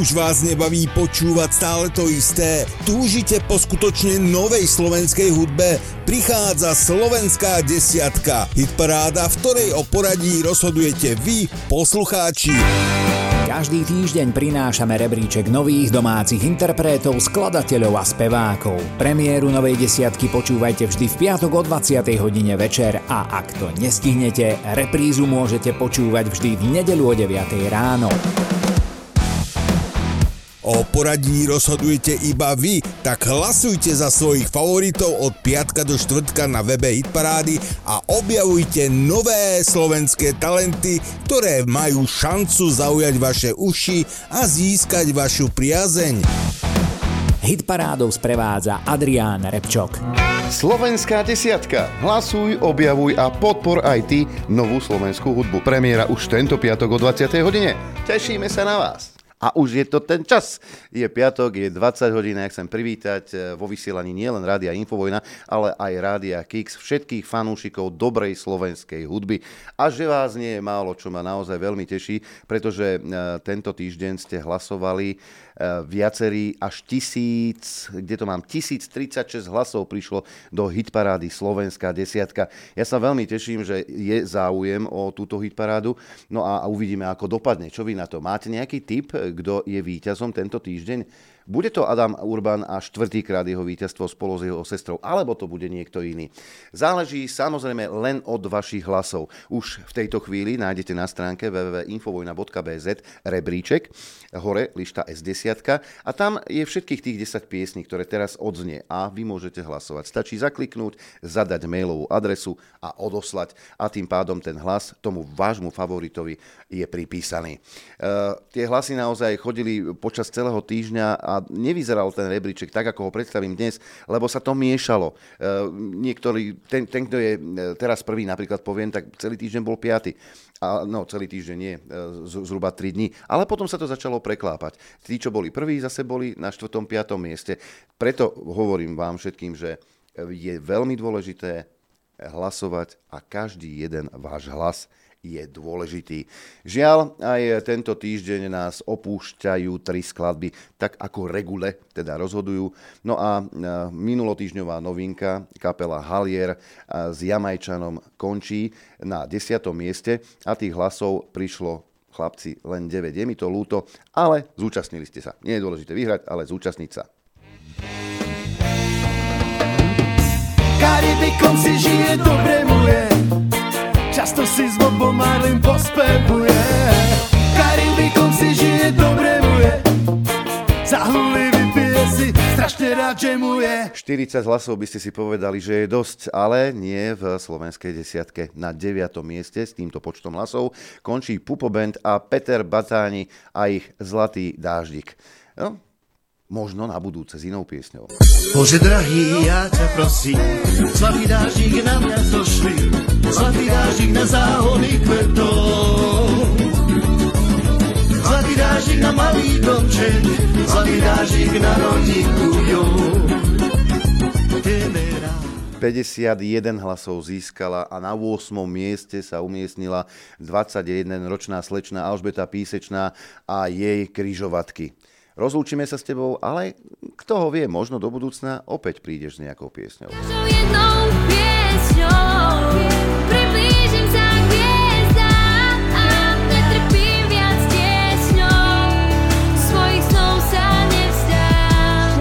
Už vás nebaví počúvať stále to isté? Túžite po skutočne novej slovenskej hudbe? Prichádza Slovenská desiatka. Hitparáda, v ktorej o poradí rozhodujete vy, poslucháči. Každý týždeň prinášame rebríček nových domácich interpretov, skladateľov a spevákov. Premiéru novej desiatky počúvajte vždy v piatok o 20. hodine večer a ak to nestihnete, reprízu môžete počúvať vždy v nedeľu o 9. ráno. O poradí rozhodujete iba vy, tak hlasujte za svojich favoritov od piatka do štvrtka na webe Hitparády a objavujte nové slovenské talenty, ktoré majú šancu zaujať vaše uši a získať vašu priazeň. Hitparádou sprevádza Adrián Repčok. Slovenská desiatka. Hlasuj, objavuj a podpor aj ty novú slovenskú hudbu. Premiéra už tento piatok o 20. hodine. Tešíme sa na vás. A už je to ten čas. Je piatok, je 20 hodín, ja chcem privítať vo vysielaní nielen Rádia Infovojna, ale aj Rádia Kix, všetkých fanúšikov dobrej slovenskej hudby. A že vás nie je málo, čo ma naozaj veľmi teší, pretože tento týždeň ste hlasovali viacerí, až 1036 hlasov prišlo do hitparády Slovenská desiatka. Ja sa veľmi teším, že je záujem o túto hitparádu. No a uvidíme, ako dopadne. Čo vy na to? Máte nejaký tip, kto je víťazom tento týždeň? Bude to Adam Urban a štvrtýkrát jeho víťazstvo spolu s jeho sestrou, alebo to bude niekto iný. Záleží samozrejme len od vašich hlasov. Už v tejto chvíli nájdete na stránke www.infovojna.bz rebríček, hore lišta S10 a tam je všetkých tých 10 piesní, ktoré teraz odznie a vy môžete hlasovať. Stačí zakliknúť, zadať mailovú adresu a odoslať a tým pádom ten hlas tomu vášmu favoritovi je pripísaný. Tie hlasy naozaj chodili počas celého týždňa a nevyzeral ten rebríček tak, ako ho predstavím dnes, lebo sa to miešalo. Niektorý, ten kto je teraz prvý, napríklad poviem, tak celý týždeň bol 5. Celý týždeň nie, zhruba 3 dní. Ale potom sa to začalo preklápať. Tí, čo boli prví, zase boli na 4., 5. mieste. Preto hovorím vám všetkým, že je veľmi dôležité hlasovať a každý jeden váš hlas je dôležitý. Žiaľ, aj tento týždeň nás opúšťajú 3 skladby, tak ako regule, teda rozhodujú. No a minulotýždňová novinka, kapela Halier s Jamajčanom končí na 10. mieste a tých hlasov prišlo, chlapci, len 9. Je mi to ľúto, ale zúčastnili ste sa. Nie je dôležité vyhrať, ale zúčastniť sa. Karibikom si žije dobre moje, často si s Bobom Marlin pospevuje. Karibikom si žije dobre moje, zahulí vypije si, strašne rád jamuje. 40 hlasov by ste si povedali, že je dosť, ale nie v slovenskej desiatke. Na 9. mieste s týmto počtom hlasov končí Pupo Band a Peter Batáni a ich Zlatý dáždik. No, možno na budúce s inou piesňou. Bože drahý, ja ťa prosím, zlatý dáždik na mňa zošli, zlatý dáždik na záhony kvetov, zlatý dáždik na malý domček, zlatý dáždik na rodinku, jo. 51 hlasov získala a na 8. mieste sa umiestnila 21-ročná slečna Alžbeta Písečná a jej križovatky. Rozlúčime sa s tebou, ale kto ho vie, možno do budúcna opäť prídeš s nejakou piesňou. Jednou piesňou priblížim sa k hviezdám a netrpím viac tiesňou, svojich snov sa nevzdám.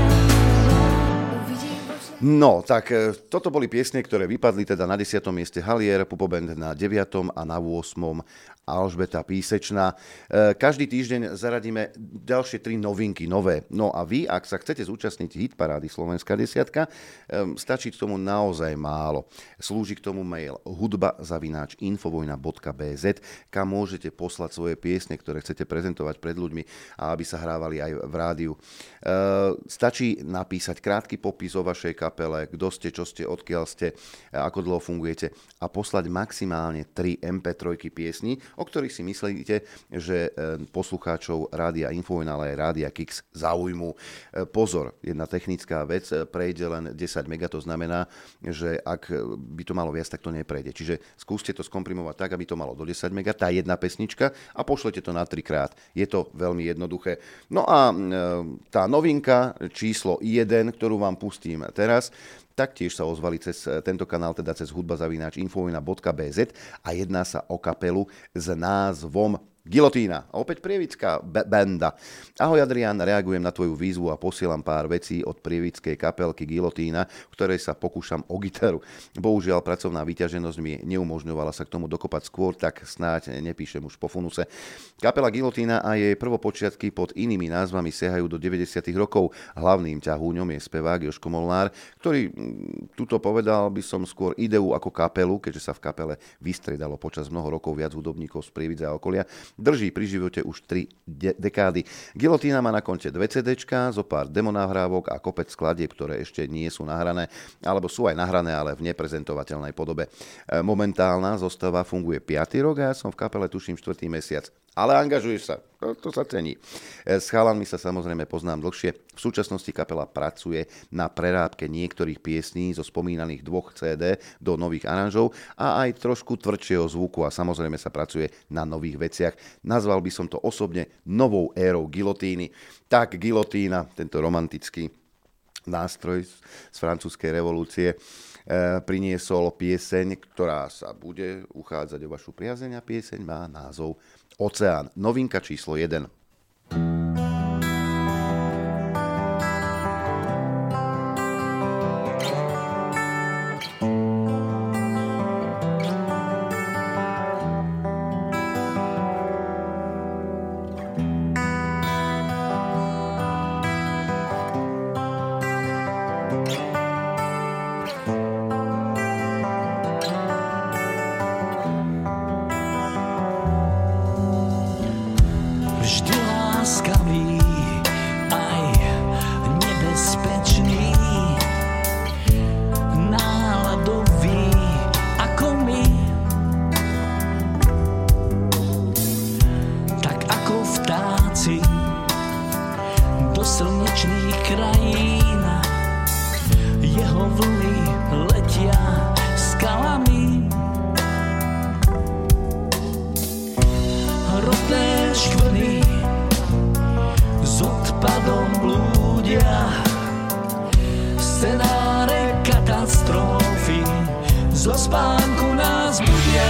No, tak toto boli piesne, ktoré vypadli teda na 10. mieste Halier, Pupo Band na 9. a na 8. Alžbeta Písečná. Každý týždeň zaradíme ďalšie 3 novinky, nové. No a vy, ak sa chcete zúčastniť hitparády Slovenská desiatka, stačí k tomu naozaj málo. Slúži k tomu mail hudba@infovojna.bz, kam môžete poslať svoje piesne, ktoré chcete prezentovať pred ľuďmi a aby sa hrávali aj v rádiu. Stačí napísať krátky popis o vašej kapele, kapele, kto ste, čo ste, odkiaľ ste, ako dlho fungujete a poslať maximálne 3 MP3 piesní, o ktorých si myslíte, že poslucháčov Rádia Infovojna, ale aj Rádia Kix zaujmú. Pozor, jedna technická vec, prejde len 10 mega, to znamená, že ak by to malo viac, tak to neprejde. Čiže skúste to skomprimovať tak, aby to malo do 10 mega, tá jedna pesnička a pošlete to na 3 krát. Je to veľmi jednoduché. No a tá novinka číslo 1, ktorú vám pustím teraz, taktiež sa ozvali cez tento kanál, teda cez hudba@infovojna.bz a jedná sa o kapelu s názvom Gilotína. A opäť prievická banda. Ahoj Adrián, reagujem na tvoju výzvu a posielam pár vecí od prievickej kapelky Gilotína, v ktorej sa pokúšam o gitaru. Bohužiaľ, pracovná vyťaženosť mi neumožňovala sa k tomu dokopať skôr, tak snáď nepíšem už po funuse. Kapela Gilotína a jej prvopočiatky pod inými názvami siahajú do 90. rokov. Hlavným ťahúňom je spevák Jožko Molnár, ktorý, tuto povedal by som skôr ideu ako kapelu, keďže sa v kapele vystriedalo počas mnoho rokov viac hudobníkov z Prievidze a okolia. Drží pri živote už 3 dekády. Gilotína má na konte 2 CDčka, zo pár demonahrávok a kopec skladieb, ktoré ešte nie sú nahrané, alebo sú aj nahrané, ale v neprezentovateľnej podobe. Momentálna zostava funguje 5. rok a ja som v kapele tuším 4. mesiac. Ale angažuješ sa, to sa cení. S chalanmi sa samozrejme poznám dlhšie. V súčasnosti kapela pracuje na prerábke niektorých piesní zo spomínaných 2 CD do nových aranžov a aj trošku tvrdšieho zvuku a samozrejme sa pracuje na nových veciach. Nazval by som to osobne novou érou Gilotíny. Tak Gilotína, tento romantický nástroj z francúzskej revolúcie, priniesol pieseň, ktorá sa bude uchádzať o vašu priazeň a pieseň má názov Oceán. Novinka číslo 1. Vždy láskavý, aj nebezpečný, náladový ako my. Tak ako vtáci do slnečných krajín, jeho vlny letia skalami. Rodné škvrny s odpadom blúdia, scenáre katastrofy zo spánku nás budia.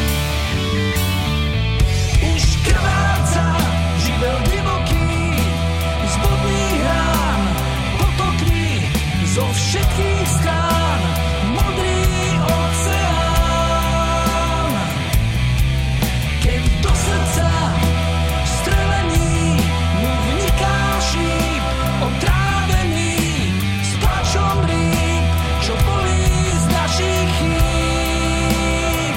Už krváca živel divoký z vodných rán, potokmi zo všetkých strán, modrý oceán. Keď do srdca strelený mu vniká šíp otrávený s plačom rýb, čo bolí z našich chýb.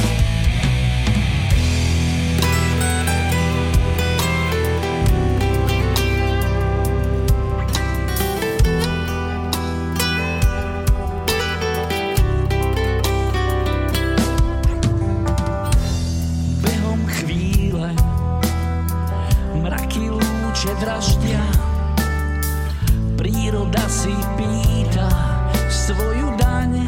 Behom chvíle mraky lúče draždia, príroda si pýta svoju daň.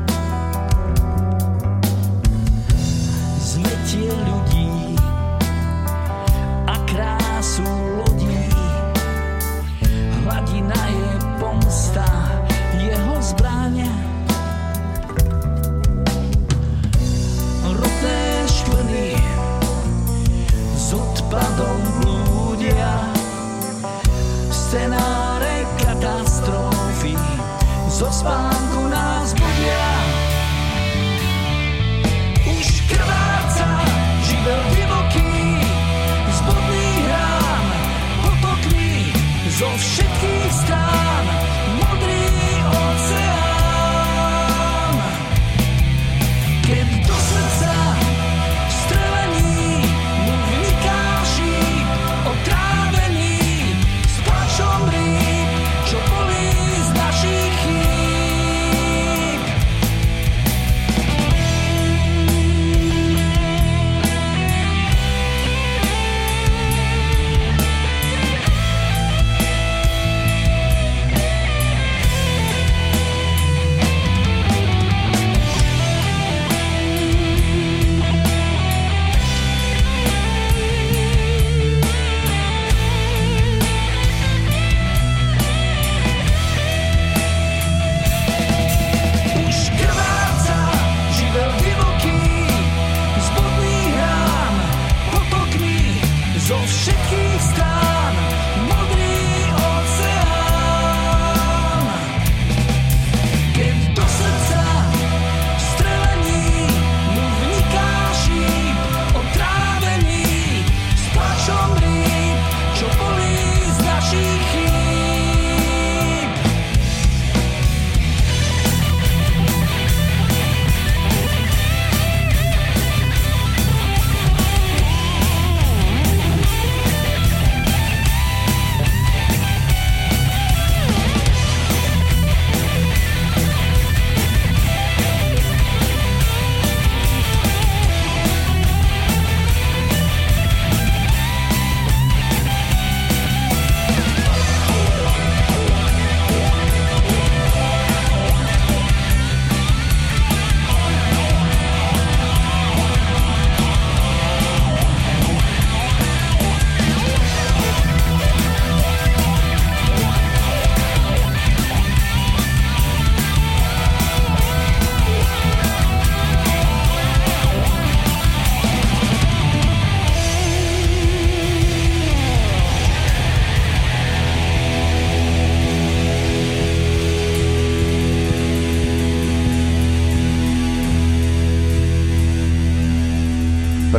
Zmetie ľudí a krásu lodí, hladina je pomsta jeho zbraň. Rodné škvrny s odpadom blúdia, scenáre katastrofy zo spánku nás budia. Už krváca živel divoký z vodných rán, potokmi zo všetkých strán, modrý oceán. Keď do srdca strelený mu vniká šíp otrávený s plačom rýb, čo bolí z našich chýb.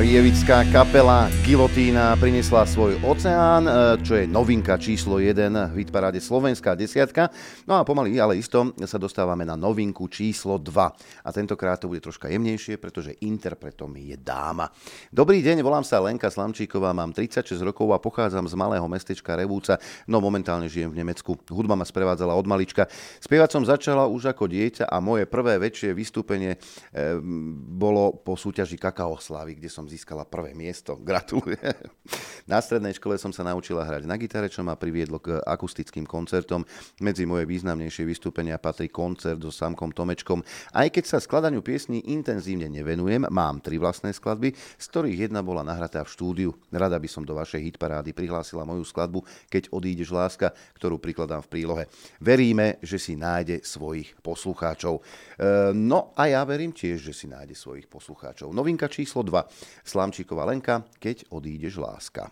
Prievická kapela Gilotína priniesla svoj Oceán, čo je novinka číslo 1 v hitparáde Slovenská desiatka. No a pomaly, ale isto sa dostávame na novinku číslo 2. A tentokrát to bude troška jemnejšie, pretože interpretom je dáma. Dobrý deň, volám sa Lenka Slamčíková, mám 36 rokov a pochádzam z malého mestečka Revúca, no momentálne žijem v Nemecku. Hudba ma sprevádzala od malička. Spievať som začala už ako dieťa a moje prvé väčšie vystúpenie bolo po súťaži Kakao Slávy, kde som získala prvé miesto. Gratulujem. Na strednej škole som sa naučila hrať na gitare, čo ma priviedlo k akustickým koncertom. Medzi moje významnejšie vystúpenia patrí koncert so Samkom Tomečkom. Aj keď sa skladaniu piesní intenzívne nevenujem, mám 3 vlastné skladby, z ktorých jedna bola nahratá v štúdiu. Rada by som do vašej hitparády prihlásila moju skladbu Keď odídeš láska, ktorú prikladám v prílohe. Veríme, že si nájde svojich poslucháčov. No a ja verím tiež, že si nájde svojich poslucháčov. Novinka číslo 2. Slamčíková Lenka, Keď odídeš láska.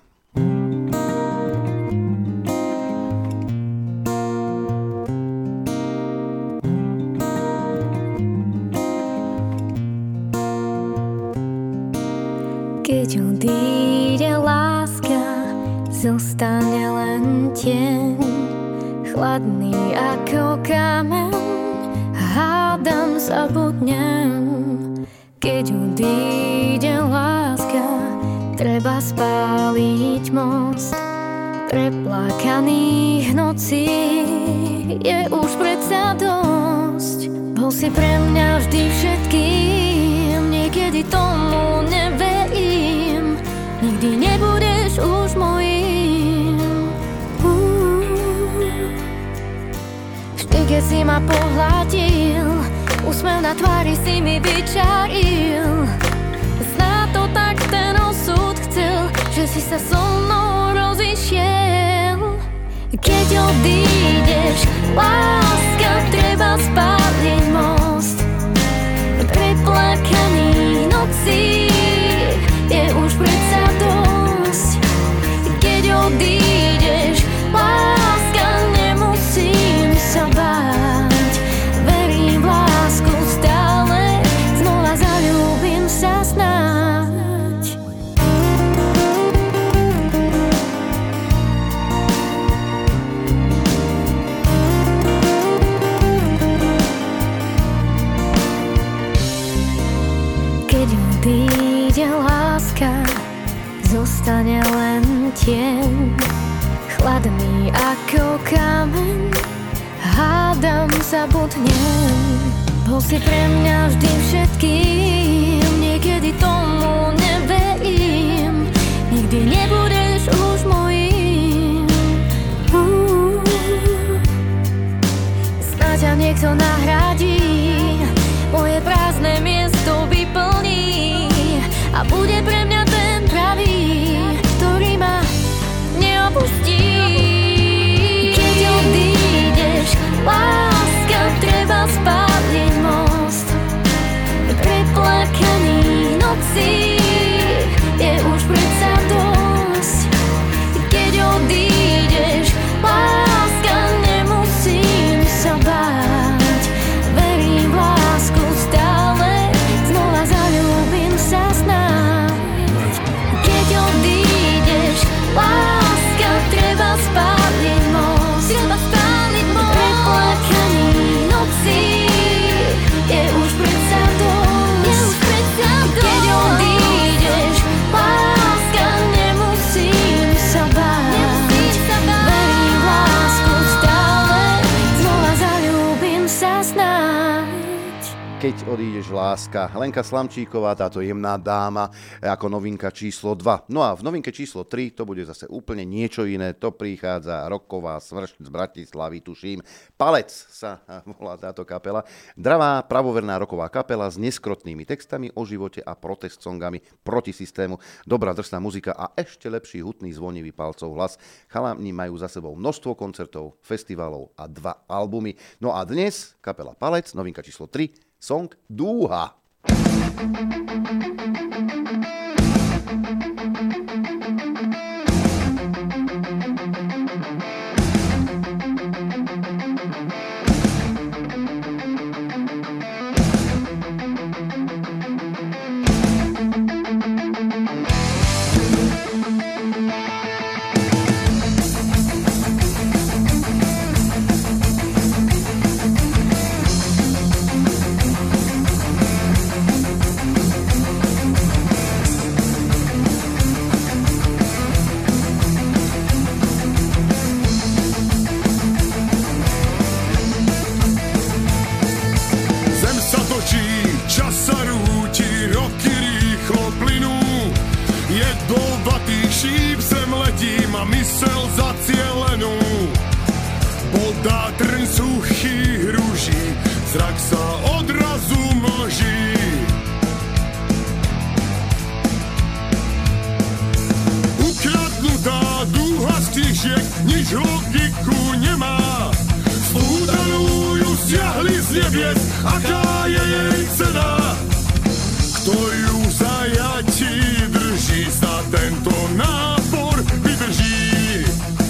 Keď odíde láska, zostane len tieň, chladný ako kameň, hádam zabudnem. Keď odíde láska, treba spáliť most preplakaných nocí, je už predsa dosť. Bol si pre mňa vždy všetkým, niekedy tomu neverím, nikdy nebudeš už mojím. Vždy, keď si ma pohľadil, úsmev na tvári si mi vyčaril. Zná to tak ten osud chcel, že si sa so mnou rozišiel. Keď odídeš, láska, treba spáliť most preplakaných nocí, je už predsa dosť. Keď odídeš, láska, nemusím sa báť, verím v lásku stále, znova zaľúbim sa snáď. Keď odíde láska, zostane len tieň, chladný ako kameň, hádam zabudnem. Bol si pre mňa vždy všetkým, niekedy tomu neverím, nikdy nebudeš už mojím. Snáď ťa niekto nahradí, moje prázdne miesto vyplní a bude pre mňa ten pravý, ktorý ma neopustí. Keď odídeš, láska, treba spáliť most preplakaných nocí, je už predsa dosť. Keď odídeš, láska, nemusím sa báť, verím v lásku stále, znova zaľúbim sa snáď. Keď odídeš, láska, treba spáliť most preplakaných nocí, je už predsa dosť. Keď odídeš, láska, nemusím sa báť, verím v lásku stále, znova zaľúbim sa snáď. Keď odídeš láska. Lenka Slamčíková, táto jemná dáma, ako novinka číslo 2. No a v novinke číslo 3 to bude zase úplne niečo iné. To prichádza rocková smršť z Bratislavy, tuším. Palec sa volá táto kapela. Dravá, pravoverná rocková kapela s neskrotnými textami o živote a protest songami proti systému. Dobrá drsná muzika a ešte lepší hutný zvonivý palcov hlas. Chalani majú za sebou množstvo koncertov, festivalov a 2 albumy. No a dnes kapela Palec, novinka číslo 3, song Dúha. Zem sa točí, čas sa rúti, roky rýchlo plynú. Jedovatý šíp zem letím a mysel zacielenú. Podá trň suchých rúží, zrak sa odrazu mlží. Ukradnutá dúha z tížiek, nič logiku nemá. Údanú ju stiahli z nebies, aká je jej cena? Kto ju v zajatí drží, sa tento nápor vydrží.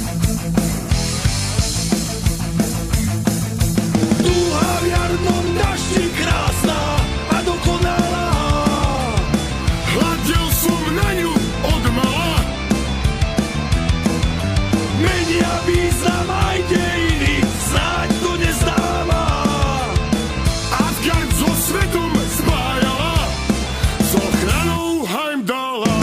Dúha v jarnom daždi krásna a dokonalá. Hľadel som na ňu odmala. Menia význam aj dejiny, snáď to nezdáva. Asgard so svetom spájala, s ochranou Heimdalla.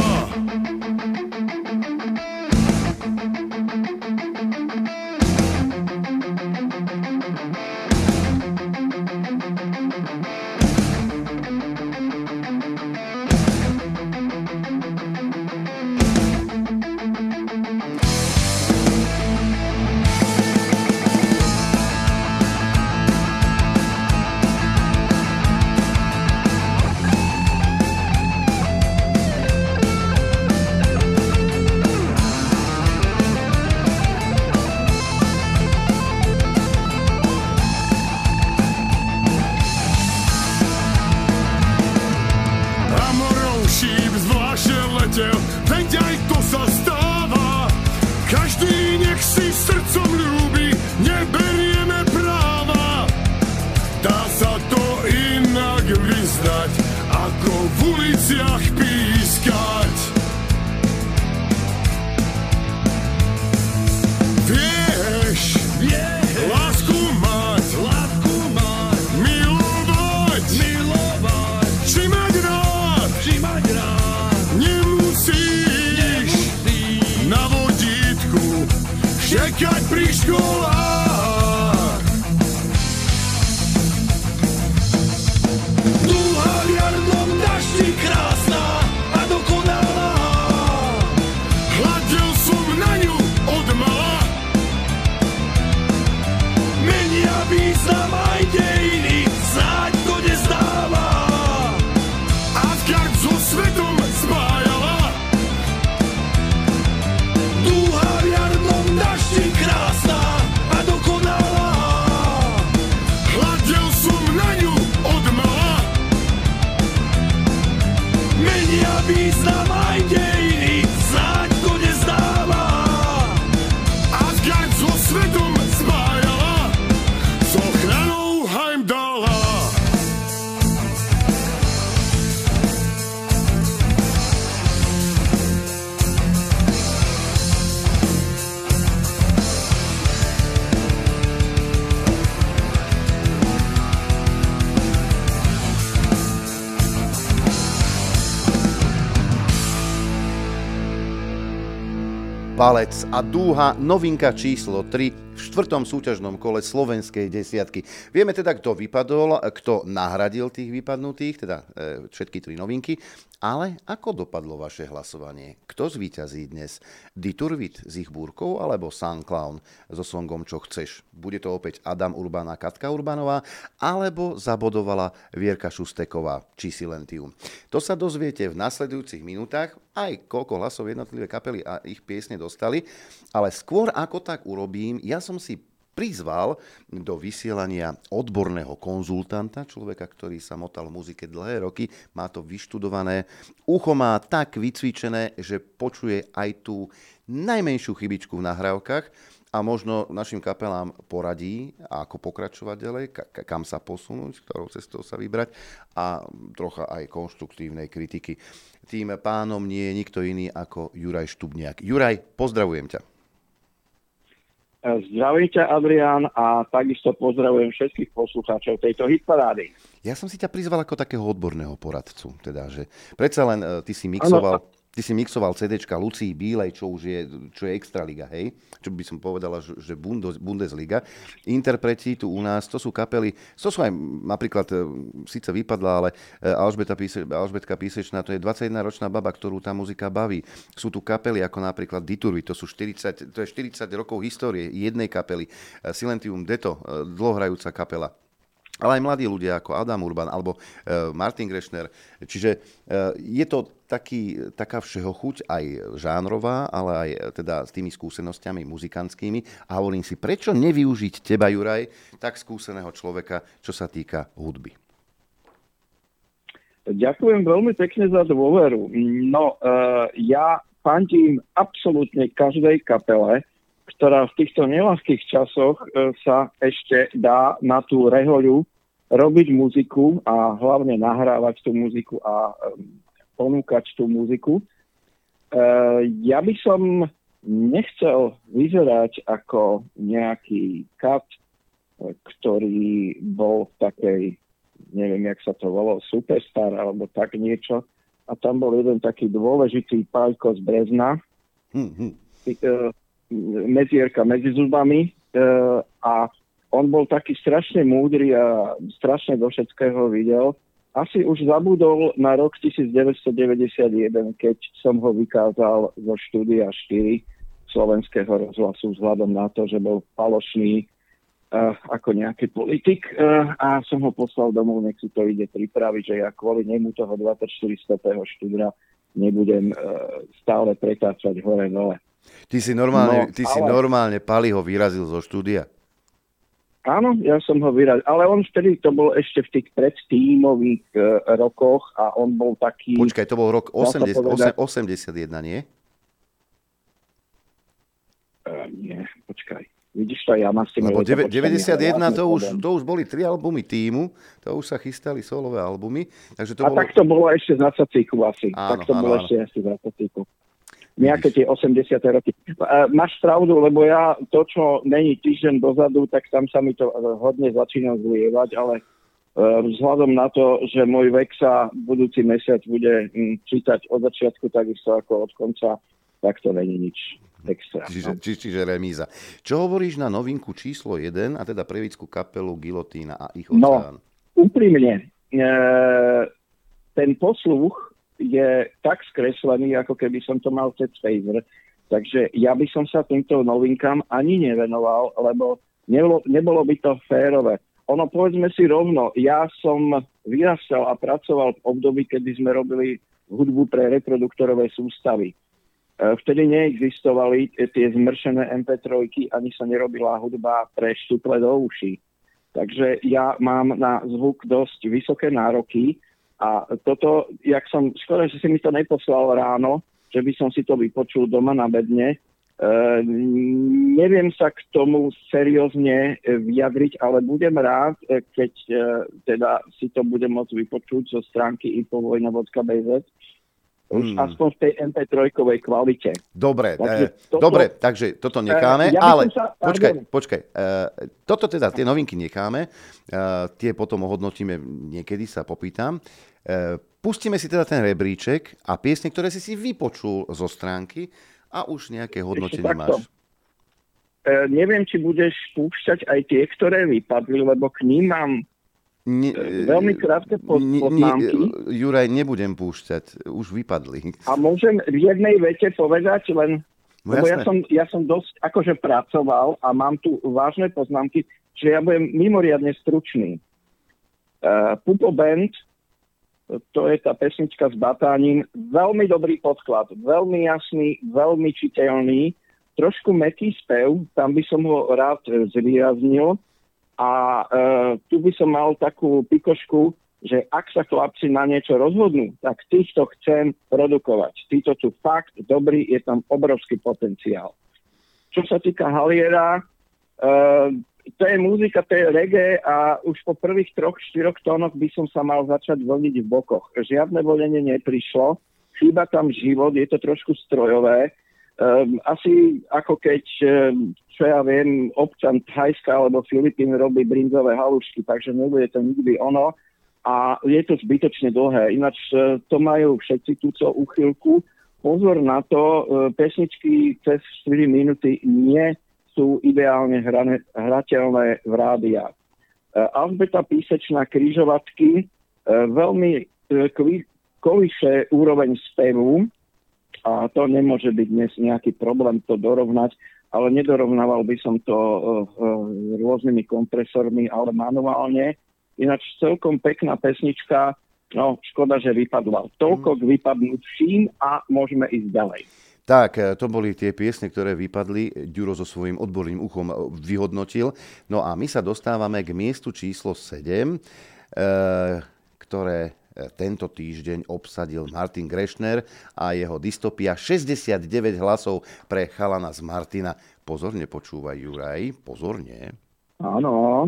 Amorov šíp zvláštne letel, veď aj to sa stáva. Každý nech si srdcom ľúbi, neberieme práva. Dá sa to inak vyznať, ako v uliciach pískať. Vieš, lásku mať, milovať, či mať rád, nemusíš na vodítku čekať pri školách. Dúha v jarnom daždi krásna a dokonalá. Hľadel som na ňu odmala. Menia význam aj dejiny, snáď to nezdáva. Asgard so svetom spájala. Dúha v jarnom daždi krásna a dokonalá. Hľadel som na ňu odmala. Menia význam aj dejiny, snáď to nezdáva. Asgard so svetom spájala, s ochranou Heimdalla. Palec a Dúha, novinka číslo 3 v 4. súťažnom kole slovenskej desiatky. Vieme teda, kto vypadol, kto nahradil tých vypadnutých, teda všetky 3 novinky, ale ako dopadlo vaše hlasovanie? Kto zvíťazí dnes? Diturvit s ich búrkou alebo Soundclown so songom Čo chceš? Bude to opäť Adam Urban a Katka Urbanová alebo zabodovala Vierka Šusteková či Silentium? To sa dozviete v nasledujúcich minútach, aj koľko hlasov jednotlivé kapely a ich piesne dostali, ale skôr ako tak urobím, ja som si prizval do vysielania odborného konzultanta, človeka, ktorý sa motal v muzike dlhé roky, má to vyštudované, ucho má tak vycvičené, že počuje aj tú najmenšiu chybičku v nahrávkach a možno našim kapelám poradí, ako pokračovať ďalej, kam sa posunúť, ktorou cestou sa vybrať a trocha aj konštruktívnej kritiky. tým pánom nie je nikto iný ako Juraj Štubniak. Juraj, pozdravujem ťa. Zdravím ťa, Adrián, a takisto pozdravujem všetkých poslucháčov tejto hitparády. Ja som si ťa prizval ako takého odborného poradcu, teda, že predsa len ty si mixoval CDčka Lucii Bílej, čo je Extraliga, hej? Čo by som povedala, že Bundesliga. Interpreti tu u nás, to sú kapely, to sú aj napríklad, síce vypadla, ale Alžbetka Písečná, to je 21-ročná baba, ktorú tá muzika baví. Sú tu kapely ako napríklad Diturvi, to je 40 rokov histórie jednej kapely. Silentium Deto, dlhohrajúca kapela. Ale aj mladí ľudia ako Adam Urban alebo Martin Grešner. Čiže je to taká všeho chuť aj žánrová, ale aj teda s tými skúsenosťami muzikantskými. A hovorím si, prečo nevyužiť teba, Juraj, tak skúseného človeka, čo sa týka hudby? Ďakujem veľmi pekne za dôveru. No, ja fandím absolútne každej kapele, ktorá v týchto neľahkých časoch sa ešte dá na tú rehoľu robiť muziku a hlavne nahrávať tú muziku a ponúkať tú muziku. Ja by som nechcel vyzerať ako nejaký kat, ktorý bol v takej, neviem, jak sa to volalo, superstar alebo tak niečo. A tam bol jeden taký dôležitý Paľko z Brezna, medzierka medzi zubami, a on bol taký strašne múdry a strašne do všetkého videl. Asi už zabudol na rok 1991, keď som ho vykázal zo štúdia 4 slovenského rozhlasu vzhľadom na to, že bol falošný ako nejaký politik, a som ho poslal domov, nech si to ide pripraviť, že ja kvôli nemu toho 24 stopého štúdra nebudem stále pretáčať hore-dole. Ty si normálne Paliho vyrazil zo štúdia. Áno, ja som ho vyrazil, ale on vtedy to bol ešte v tých predtímových rokoch a on bol taký... Počkaj, to bol rok 81, nie? Nie, počkaj. Vidíš to, ja mám s tým... Lebo 91 to už boli 3 albumy tímu, to už sa chystali solové albumy. Takže to tak to bolo ešte za cacíku asi. Áno, ešte asi za cacíku. Nejaké tie 80. roky. Máš pravdu, lebo ja to, čo není týždeň dozadu, tak tam sa mi to hodne začína zlievať, ale vzhľadom na to, že môj vek sa budúci mesiac bude čítať od začiatku takisto ako od konca, tak to není nič extra. Čiže remíza. Čo hovoríš na novinku číslo 1, a teda previckú kapelu Gilotína a ich oceán? No, úprimne, ten posluch je tak skreslený, ako keby som to mal cez Phaser. Takže ja by som sa týmto novinkám ani nevenoval, lebo nebolo by to férové. Ono, povedzme si rovno, ja som vyrastal a pracoval v období, kedy sme robili hudbu pre reproduktorové sústavy. Vtedy neexistovali tie zmršené MP3, ani sa nerobila hudba pre štuple do uší. Takže ja mám na zvuk dosť vysoké nároky. A toto, škoda, že si mi to neposlal ráno, že by som si to vypočul doma na bedne. Neviem sa k tomu seriózne vyjadriť, ale budem rád, keď teda si to budem môcť vypočuť zo stránky infovojna.bz. Už aspoň v tej MP3-kovej kvalite. Dobre, takže toto necháme, ale počkaj. Toto teda, tie novinky necháme, tie potom ohodnotíme, niekedy sa popýtam. Pustíme si teda ten rebríček a piesne, ktoré si vypočul zo stránky a už nejaké hodnotenie máš. Neviem, či budeš púšťať aj tie, ktoré vypadli, lebo k ním mám veľmi krátke poznámky. Juraj, nebudem púšťať, už vypadli. A môžem v jednej vete povedať len, lebo ja som dosť akože pracoval a mám tu vážne poznámky, že ja budem mimoriadne stručný. Pupo Band, to je tá pesnička s batáním, veľmi dobrý podklad, veľmi jasný, veľmi čiteľný, trošku mäkký spev, tam by som ho rád zvýraznil. A tu by som mal takú pikošku, že ak sa chlapci na niečo rozhodnú, tak týchto chcem produkovať. Títo sú fakt dobrý, je tam obrovský potenciál. Čo sa týka Haliera, to je muzika, to je reggae a už po prvých 3-4 tónoch by som sa mal začať vlniť v bokoch. Žiadne volenie neprišlo. chýba tam život, je to trošku strojové. Asi ako keď, čo ja viem, občan Thajska alebo Filipín robí brinzové halušky, takže nebude to nikdy ono. A je to zbytočne dlhé. Ináč to majú všetci túto úchylku. Pozor na to, pesničky cez 4 minúty nie sú ideálne hrateľné v rádiách. Alžbeta Písečná, Križovatky, veľmi kolíše úroveň spevu a to nemôže byť dnes nejaký problém to dorovnať, ale nedorovnával by som to rôznymi kompresormi, ale manuálne. Ináč celkom pekná pesnička, no škoda, že vypadla. Toľko k vypadnúcim a môžeme ísť ďalej. Tak, to boli tie piesne, ktoré vypadli. Ďuro so svojím odborným uchom vyhodnotil. No a my sa dostávame k miestu číslo 7, ktoré tento týždeň obsadil Martin Grešner a jeho Dystopia. 69 hlasov pre chalana z Martina. Pozorne počúvaj, Juraj, pozorne. Áno.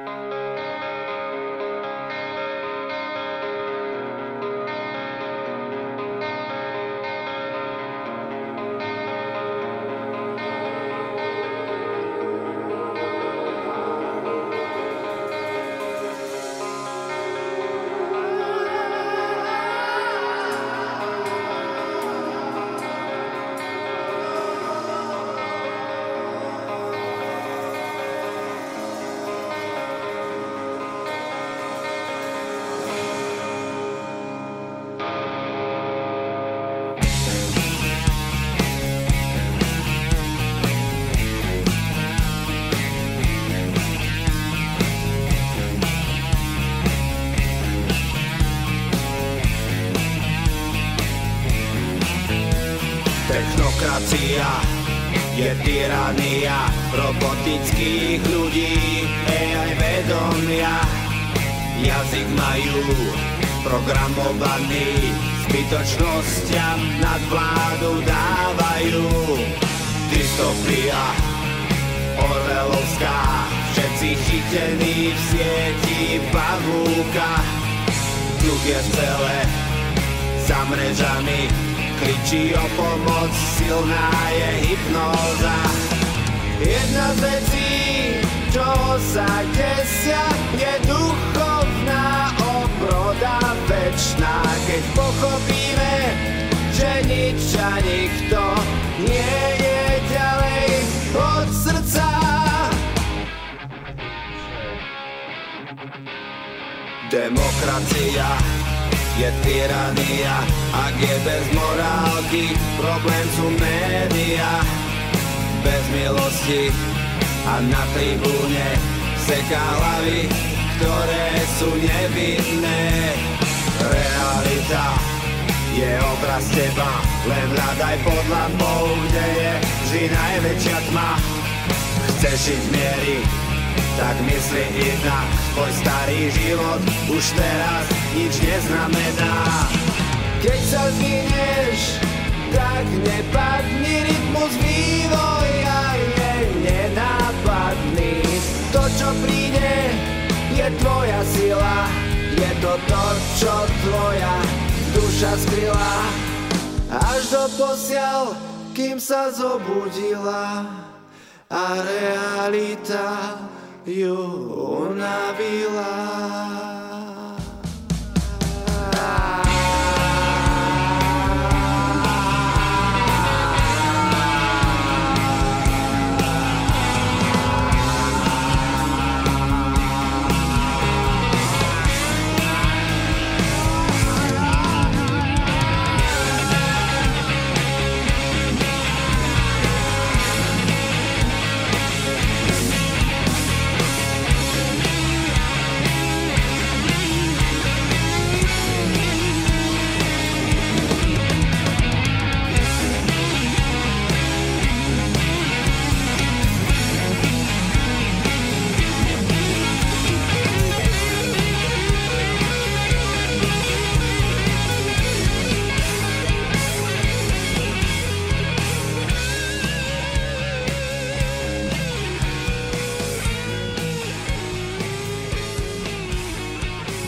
Technokracia je tyrania robotických ľudí, AI vedomia. Jazyk majú programovaný, zbytočnosťam nadvládu dávajú. Dystopia orwellovská, všetci chytení v sieti pavúka. Kľud je celé za mrežami, kričí o pomoc, silná je hypnóza. Jedna z vecí, čo sa desia, je duchovná obroda večná. Keď pochopíme, že nič a nikto nie je ďalej od srdca. Demokracia je tyrania, ak je bez morálky, problém sú média. Bez milosti a na tribúne seká hlavy, ktoré sú nevinné. Realita je obraz teba, len hľadaj pod lampou, kde je vždy najväčšia tma. Chceš žiť v miery, tak mysli inak, tvoj starý život už teraz nič neznamená. Keď sa zvineš, tak nepadni, rytmus vývoja je nenápadný. To, čo príde, je tvoja sila, je to to, čo tvoja duša skryla. Až do posiaľ, kým sa zobudila a realita ju unavila.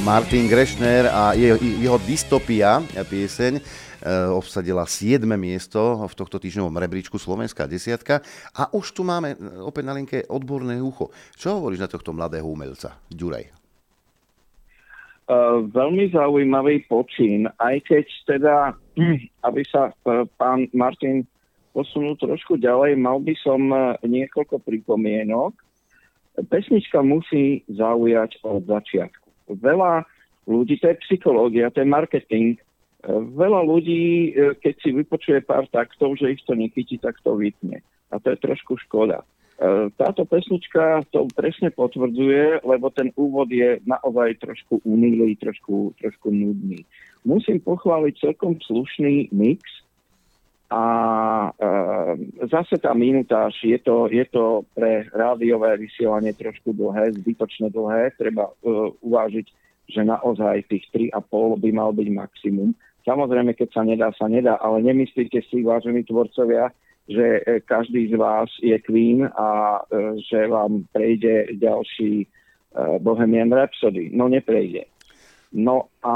Martin Grešner a jeho Dystopia pieseň obsadila 7. miesto v tohto týždňovom rebríčku Slovenská desiatka. A už tu máme opäť na linke odborné ucho. Čo hovoríš na tohto mladého umelca, Ďuraj? Veľmi zaujímavý počín, aj keď teda, aby sa pán Martin posunul trošku ďalej, mal by som niekoľko pripomienok. Pesnička musí zaujať od začiatku. Veľa ľudí, to je psychológia, to je marketing, veľa ľudí, keď si vypočuje pár taktov, že ich to nechytí, tak to vypne. A to je trošku škoda. Táto pesnička to presne potvrdzuje, lebo ten úvod je naozaj trošku unilý, trošku nudný. Musím pochváliť celkom slušný mix a zase tá minutáž, je to pre rádiové vysielanie trošku dlhé, zbytočne dlhé. Treba uvážiť, že naozaj tých 3,5 by mal byť maximum. Samozrejme, keď sa nedá, ale nemyslíte si, vážení tvorcovia, že každý z vás je Queen a že vám prejde ďalší Bohemian Rhapsody. No neprejde. No a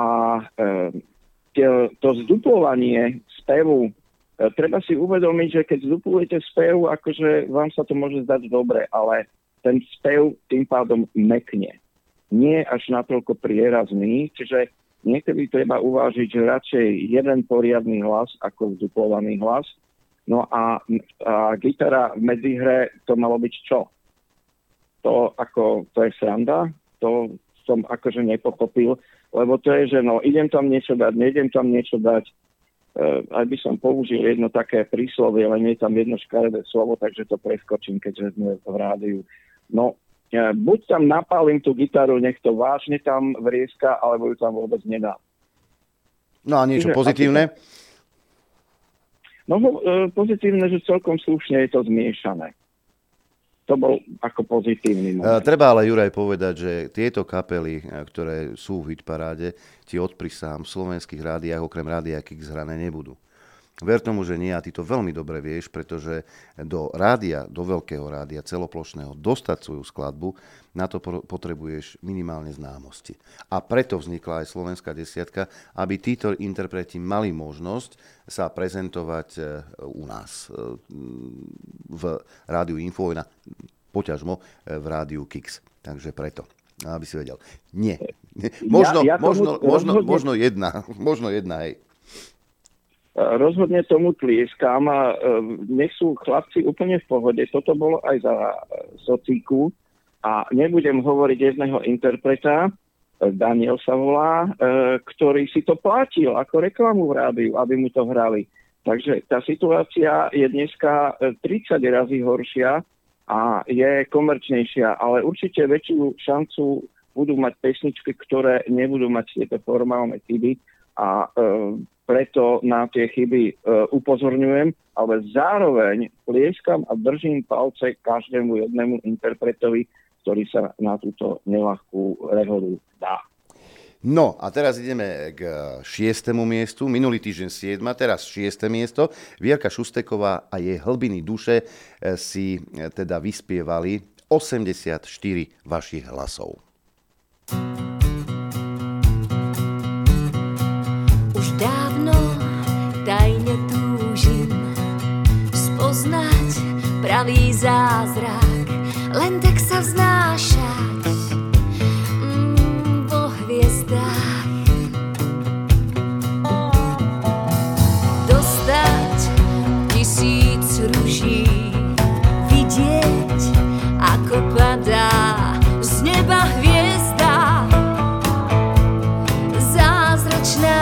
to zduplovanie spevu, treba si uvedomiť, že keď zduplujete spev, akože vám sa to môže zdať dobre, ale ten spev tým pádom mekne. Nie až natoľko prierazný, čiže niekedy treba uvážiť, že radšej jeden poriadny hlas ako zduplovaný hlas. No a gitara v medzihre, to malo byť čo? To je sranda? To som akože nepochopil, lebo to je, že idem tam niečo dať, nejdem tam niečo dať. Aj by som použil jedno také príslovie, ale nie je tam jedno škaredé slovo, takže to preskočím, keďže sme v rádiu. No, buď tam napálim tú gitaru, nech to vážne tam vrieska, alebo ju tam vôbec nedám. No a niečo pozitívne? No pozitívne, že celkom slušne je to zmiešané. To bol ako pozitívny moment. Treba ale, Juraj, povedať, že tieto kapely, ktoré sú v hitparáde, ti odprisám v slovenských rádiách, okrem Rádia Kix hrané nebudú. Ver tomu, že nie, a ty to veľmi dobre vieš, pretože do veľkého rádia celoplošného dostať svoju skladbu, na to potrebuješ minimálne známosti. A preto vznikla aj Slovenská desiatka, aby títo interpreti mali možnosť sa prezentovať u nás v rádiu Infovojna, poťažmo v rádiu Kix. Takže preto, aby si vedel. Nie. Možno jedna, hej. Rozhodne tomu tlieskam a nech sú chlapci úplne v pohode. Toto bolo aj za Sociku a nebudem hovoriť jedného interpreta, Daniel sa volá, ktorý si to platil ako reklamu v rádiu, aby mu to hrali. Takže tá situácia je dneska 30 razy horšia a je komerčnejšia, ale určite väčšiu šancu budú mať pesničky, ktoré nebudú mať tieto formálne chyby a preto na tie chyby upozorňujem, ale zároveň plieskam a držím palce každému jednému interpretovi, ktorý sa na túto neľahkú rehodu dá. No a teraz ideme k 6. miestu. Minulý týždeň 7, teraz 6. miesto. Vierka Šusteková a jej Hlbiny duše si teda vyspievali 84 vašich hlasov. Dávno tajne túžim spoznať pravý zázrak, len tak sa vznášať vo hviezdách. Dostať 1000 ruží, vidieť, ako padá z neba hviezda zázračná.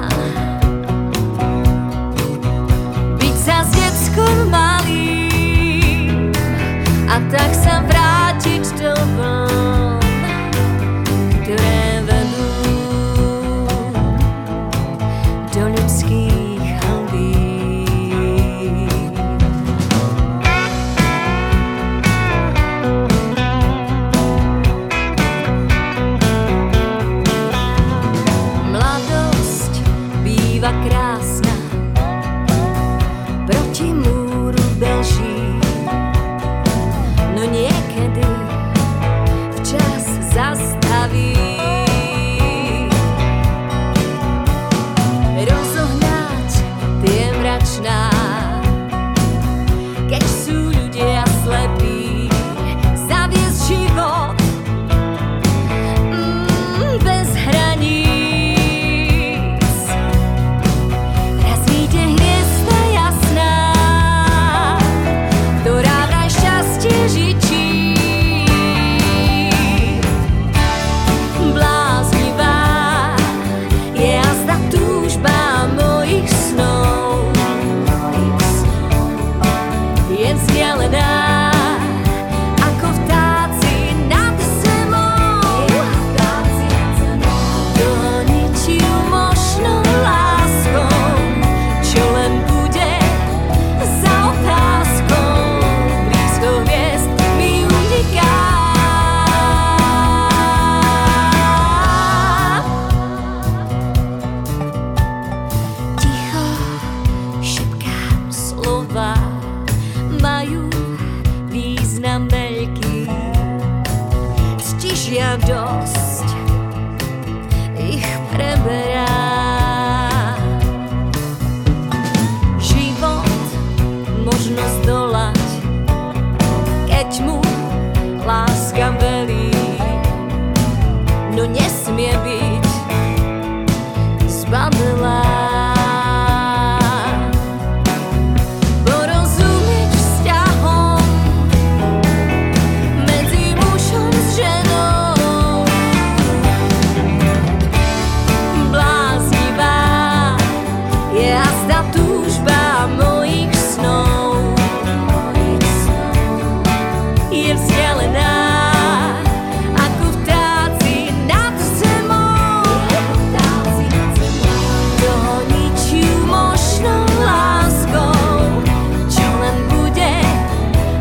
Malým a tak sa vrátiť do vln, ktoré vedú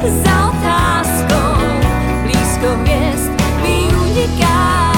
za otázkou, blízko hviezd mi uniká.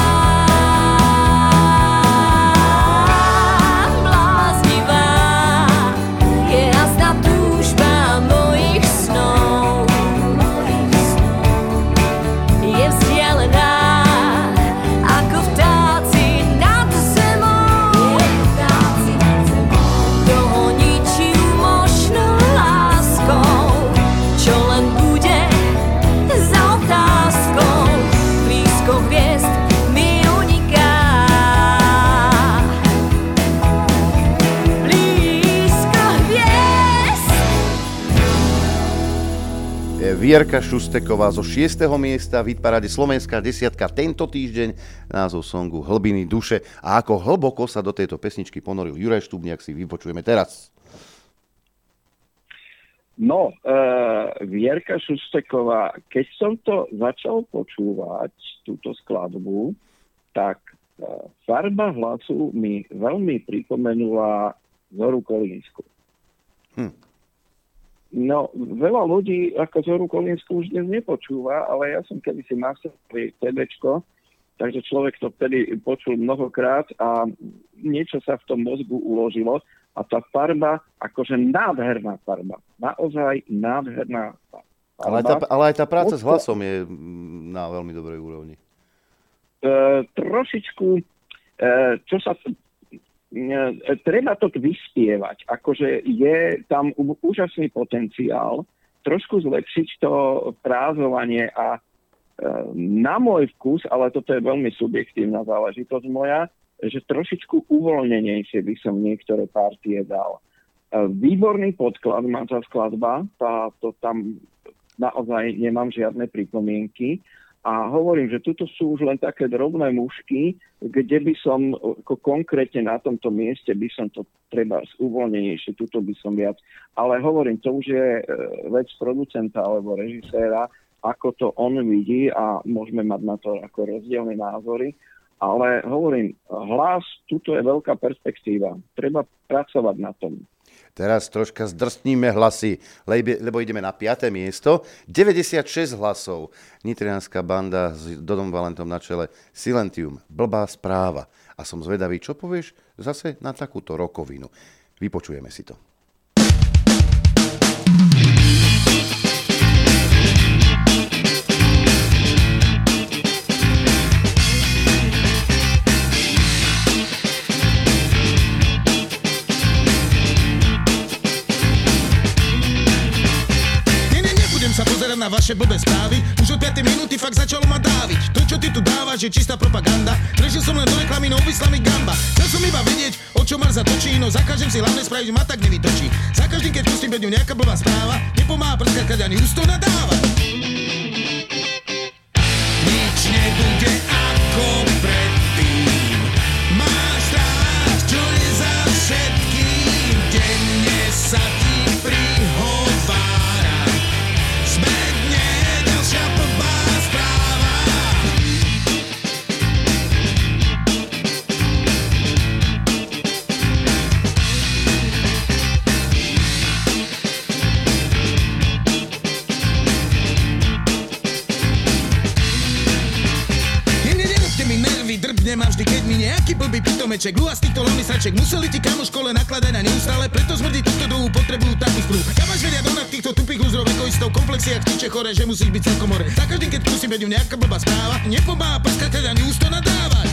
Vierka Šusteková zo 6. miesta v hitparáde Slovenská desiatka tento týždeň, názov songu Hlbiny duše. A ako hlboko sa do tejto pesničky ponoril Juraj Štúbniak, si vypočujeme teraz. No, Vierka Šusteková, keď som to začal počúvať, túto skladbu, tak farba hlasu mi veľmi pripomenula Zoru Kolínsku. No, veľa ľudí ako Zoru Kolínsku už dnes nepočúva, ale ja som kedysi master TBčko, takže človek to vtedy počul mnohokrát a niečo sa v tom mozgu uložilo a tá farba, akože nádherná farba, naozaj nádherná farba. Ale aj tá práca s hlasom je na veľmi dobrej úrovni. Trošičku, čo sa... treba to vyspievať, akože je tam úžasný potenciál trošku zlepšiť to frázovanie a na môj vkus, ale toto je veľmi subjektívna záležitosť moja, že trošičku uvoľnenejšie by som niektoré partie dal. Výborný podklad má tá skladba, to tam naozaj nemám žiadne pripomienky. A hovorím, že tuto sú už len také drobné mušky, kde by som konkrétne na tomto mieste by som to treba uvoľnenejšie, tuto by som viac. Ale hovorím, to už je vec producenta alebo režiséra, ako to on vidí a môžeme mať na to ako rozdielne názory. Ale hovorím, hlas, tuto je veľká perspektíva. Treba pracovať na tom. Teraz troška zdrstníme hlasy, lebo ideme na 5. miesto. 96 hlasov. Nitrianská banda s Dodom Valentom na čele. Silentium, blbá správa. A som zvedavý, čo povieš zase na takúto rokovinu. Vypočujeme si to. Na vaše blbé správy, už od 5. minúty fakt začalo ma dáviť. To, čo ty tu dávaš, je čistá propaganda. Prežil som len do reklamy no vyslaný gamba. Chcel som iba vedieť, o čo Marza točí, no za každým si hlavne spraviť, ma tak nevytočí. Za každým, keď pustím bedňu nejaká blbá správa, nepomáha prskakať ani ústo nadávať. Nič nebude ako predtým. Máš strach, čo je za všetkým. Denne sa ti prihovára. Zbedne ďalšia blbá správa. Nemám vždy, keď mi nejaký blbý pitomeček, lúa z týchto hlavný sraček. Museli ti kamu škole nakladať na neustále, preto smrdí túto dohu potrebujú takú sprú. Kamáš vedia donať týchto tupých úzrov egoistov, komplexy jak týče chore, že musíš byť celkom hore. Za každým, keď musím vedieť nejaká blbá správa, nepomáha prskakať ani ústo nadávať.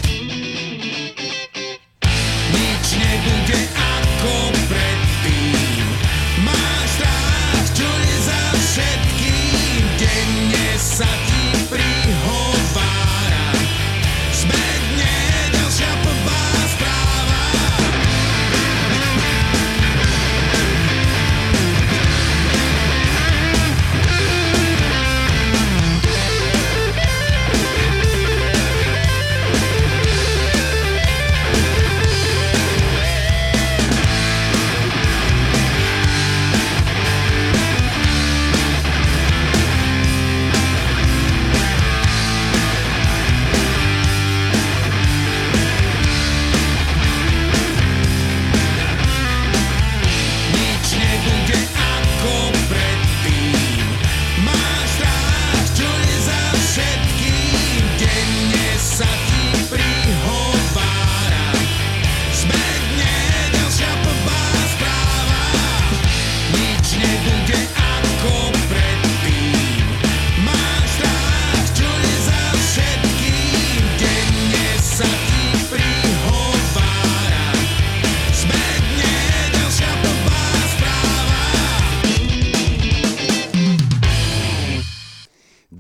Nič nebude ako predtým. Máš strach, čo je za všetkým. Denne sa ti prihovára. Zbedne ďalšia blbá správa.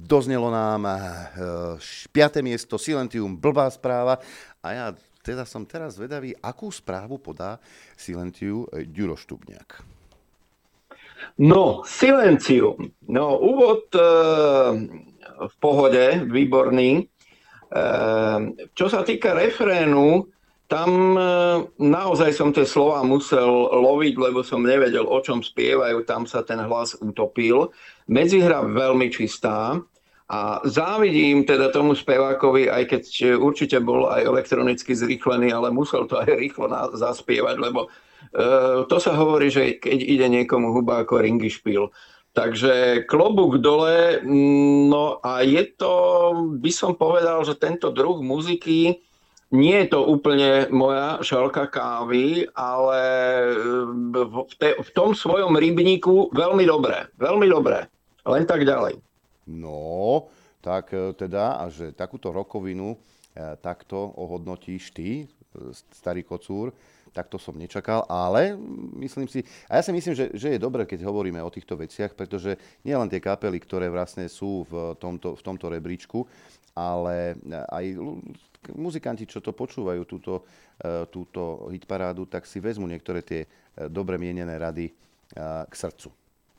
Doznelo nám 5. miesto Silentium, blbá správa. A ja teda som teraz zvedavý, akú správu podá Silentiu Ďuro Štubňák. No, Silencium. No, úvod v pohode, výborný. Čo sa týka refrénu, tam naozaj som tie slova musel loviť, lebo som nevedel, o čom spievajú, tam sa ten hlas utopil. Medzihra veľmi čistá a závidím teda tomu spevákovi, aj keď určite bol aj elektronicky zrýchlený, ale musel to aj rýchlo zaspievať, lebo to sa hovorí, že keď ide niekomu huba ako ringišpil. Takže klobúk dole, no a je to, by som povedal, že tento druh muziky, nie je to úplne moja šálka kávy, ale v tom svojom rybníku veľmi dobré, len tak ďalej. No, tak teda, a že takúto rokovinu takto ohodnotíš ty, starý kocúr, tak to som nečakal, ale myslím si, a ja si myslím, že je dobré, keď hovoríme o týchto veciach, pretože nie len tie kapely, ktoré vlastne sú v tomto rebríčku, ale aj muzikanti, čo to počúvajú, túto hitparádu, tak si vezmu niektoré tie dobre mienené rady k srdcu.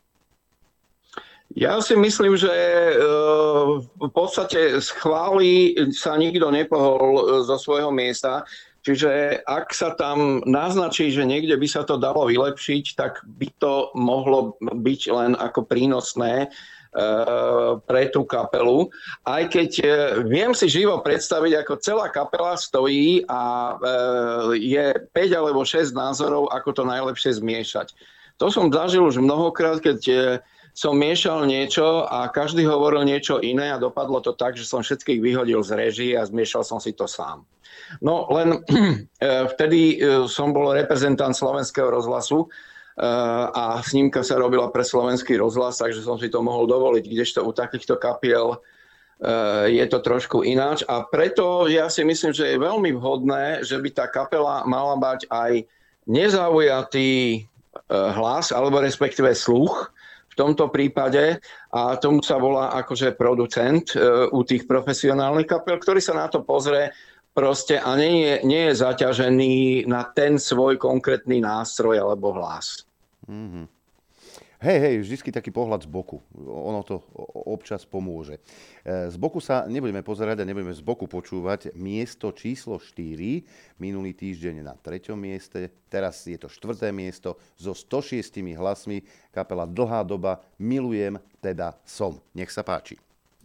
Ja si myslím, že v podstate z chvály sa nikto nepohol zo svojho miesta. Čiže ak sa tam naznačí, že niekde by sa to dalo vylepšiť, tak by to mohlo byť len ako prínosné pre tú kapelu. Aj keď viem si živo predstaviť, ako celá kapela stojí a je 5 alebo 6 názorov, ako to najlepšie zmiešať. To som zažil už mnohokrát, keď som miešal niečo a každý hovoril niečo iné a dopadlo to tak, že som všetkých vyhodil z réžie a zmiešal som si to sám. No len vtedy som bol reprezentant Slovenského rozhlasu a snímka sa robila pre Slovenský rozhlas, takže som si to mohol dovoliť, kdežto u takýchto kapiel je to trošku ináč. A preto ja si myslím, že je veľmi vhodné, že by tá kapela mala mať aj nezaujatý hlas, alebo respektíve sluch v tomto prípade, a tomu sa volá akože producent u tých profesionálnych kapel, ktorý sa na to pozrie proste a nie je zaťažený na ten svoj konkrétny nástroj alebo hlas. Mm-hmm. Hej, vždycky taký pohľad z boku. Ono to občas pomôže. Z boku sa nebudeme pozerať a nebudeme z boku počúvať miesto číslo 4, minulý týždeň na 3. mieste, teraz je to 4. miesto so 106 hlasmi, kapela Dlhá doba, Milujem, teda som. Nech sa páči.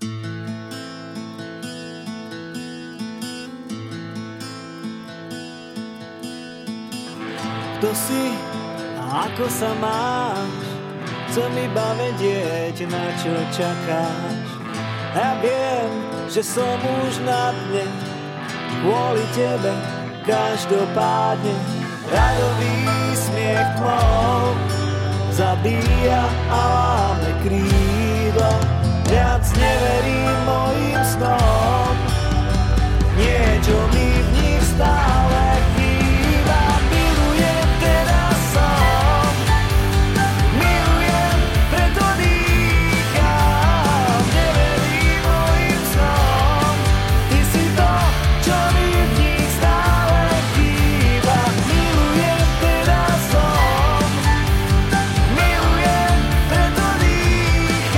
Kto si a ako sa máš? Chcem iba vedieť, na čo čakáš. Ja viem, že som už na dne, kvôli tebe každopádne. Radový smiech tmou zabíja a láme krídla. Viac neverím mojim snom, niečo mi v nich stále chýba. Milujem, teda som, milujem, preto dýcham. Neverím mojim snom, ty si to, čo mi v nich stále chýba. Milujem, teda som, milujem, preto dýcham.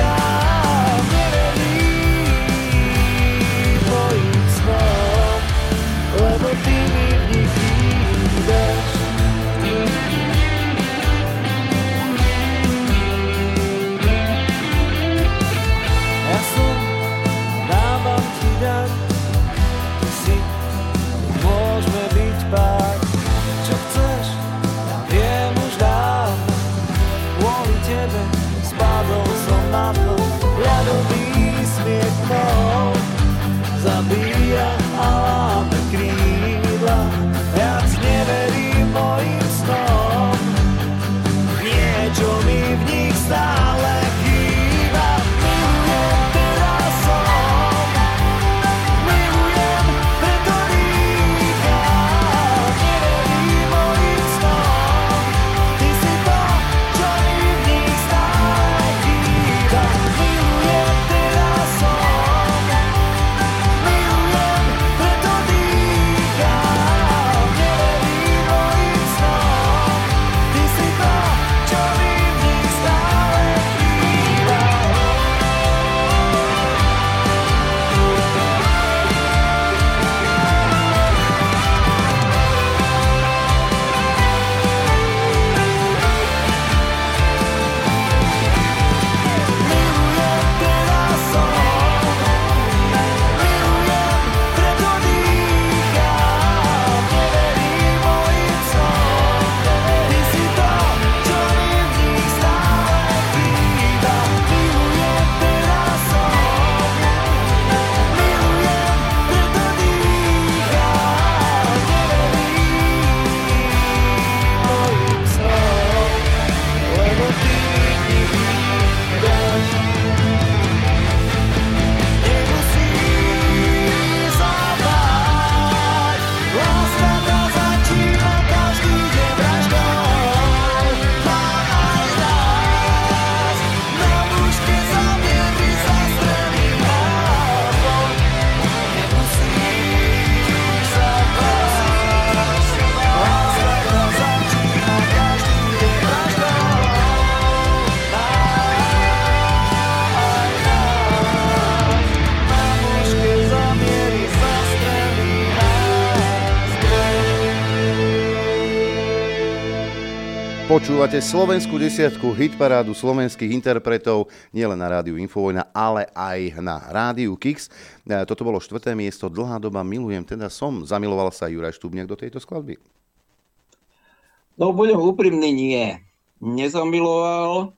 Počúvate slovenskú desiatku, hitparádu slovenských interpretov, nielen na rádiu Infovojna, ale aj na rádiu Kix. Toto bolo 4. miesto, Dlhá doba milujem, teda som. Zamiloval sa Juraj Štúbniak do tejto skladby? No, budem úprimný, nie. Nezamiloval.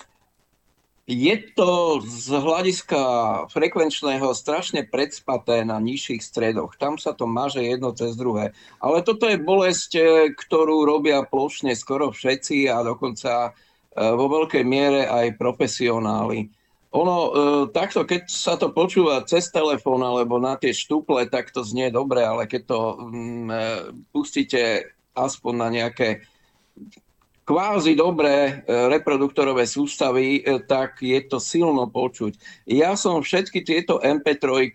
Je to z hľadiska frekvenčného strašne predspaté na nižších stredoch. Tam sa to maže jedno cez druhé. Ale toto je bolesť, ktorú robia plošne skoro všetci a dokonca vo veľkej miere aj profesionáli. Ono, takto, keď sa to počúva cez telefón alebo na tie štuple, tak to znie dobre, ale keď to pustíte aspoň na nejaké kvázi dobré reproduktorové sústavy, tak je to silno počuť. Ja som všetky tieto MP3,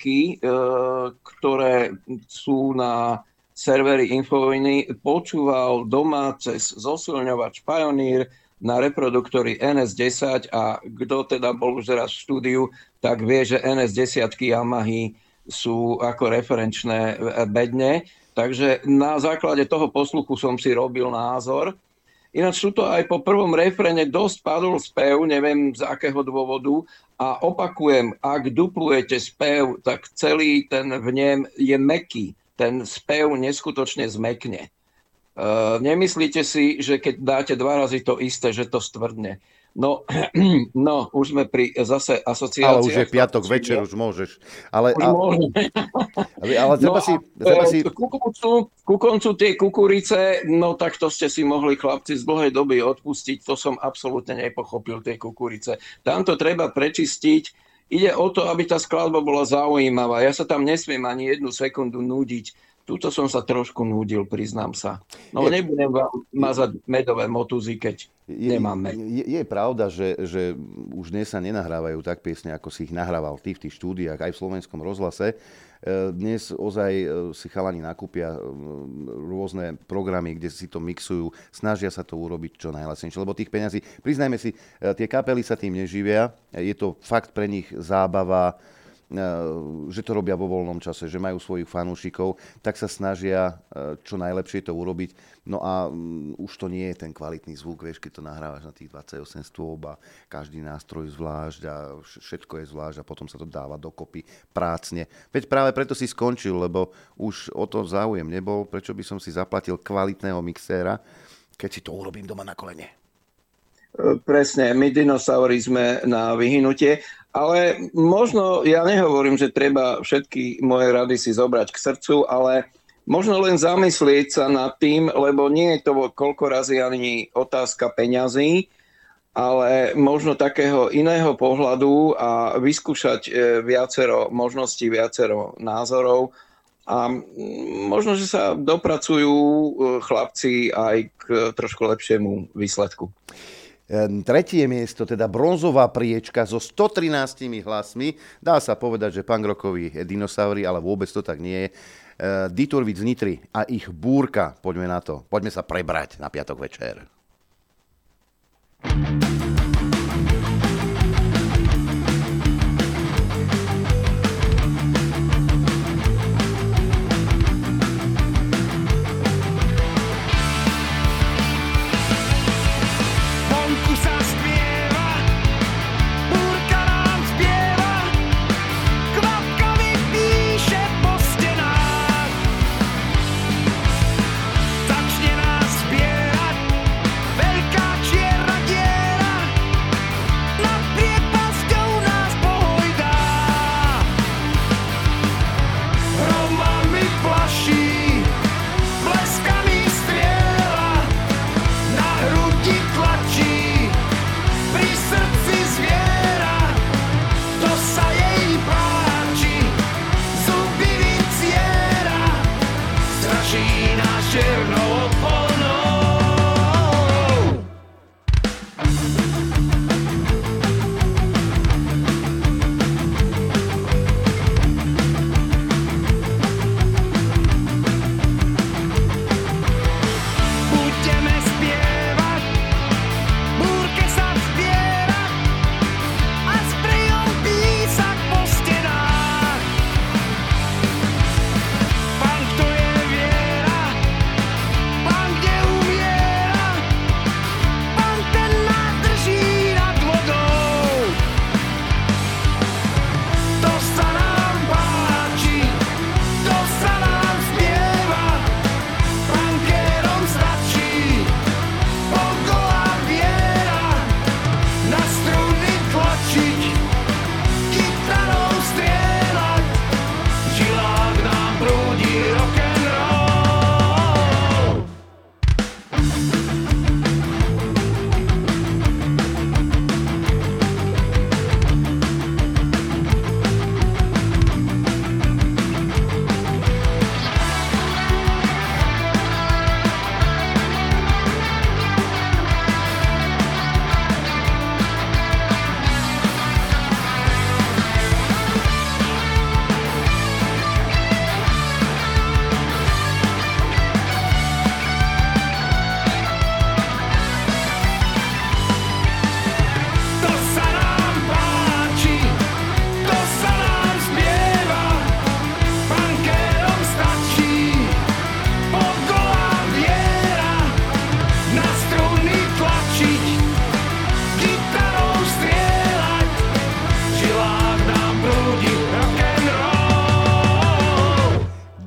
ktoré sú na serveri Infovojny, počúval doma cez zosilňovač Pioneer na reproduktory NS10 a kto teda bol už raz v štúdiu, tak vie, že NS10 Yamahy sú ako referenčné bedne. Takže na základe toho posluchu som si robil názor. Ináč tu to aj po prvom refréne dosť padol spev, neviem z akého dôvodu. A opakujem, ak duplujete spev, tak celý ten vnem je mäkký. Ten spev neskutočne zmekne. Nemyslíte si, že keď dáte 2 razy to isté, že to stvrdne. No, už sme pri zase asociáciách. Ale už je piatok večer, už môžeš. Ale treba si... Ku koncu tie kukurice, no tak to ste si mohli chlapci z dlhej doby odpustiť, to som absolútne nepochopil, tie kukurice. Tam to treba prečistiť. Ide o to, aby tá skladba bola zaujímavá. Ja sa tam nesmiem ani jednu sekundu núdiť. Tuto som sa trošku núdil, priznám sa. No nebudem vám mazať medové motúzy, keď nemám med. Je pravda, že už dnes sa nenahrávajú tak piesne, ako si ich nahrával ty v tých štúdiách, aj v Slovenskom rozhlase. Dnes ozaj si chalani nakúpia rôzne programy, kde si to mixujú, snažia sa to urobiť čo najlasnejšie, lebo tých peňazí, priznajme si, tie kapely sa tým neživia, je to fakt pre nich zábava, že to robia vo voľnom čase, že majú svojich fanúšikov, tak sa snažia čo najlepšie to urobiť. No a už to nie je ten kvalitný zvuk, vieš, keď to nahrávaš na tých 28 stôb a každý nástroj zvlášť a všetko je zvlášť a potom sa to dáva dokopy prácne. Veď práve preto si skončil, lebo už o to záujem nebol, prečo by som si zaplatil kvalitného mixéra, keď si to urobím doma na kolene. Presne, my dinosauri sme na vyhynutie, ale možno, ja nehovorím, že treba všetky moje rady si zobrať k srdcu, ale možno len zamyslieť sa nad tým, lebo nie je to koľko razy ani otázka peňazí, ale možno takého iného pohľadu a vyskúšať viacero možností, viacero názorov a možno, že sa dopracujú chlapci aj k trošku lepšiemu výsledku. 3. miesto, teda bronzová priečka so 113 hlasmi. Dá sa povedať, že punkrockoví dinosaury, ale vôbec to tak nie je. Diturvic z Nitry a ich búrka. Poďme na to. Poďme sa prebrať na piatok večer. Začne nás zbierať veľká čierna diera.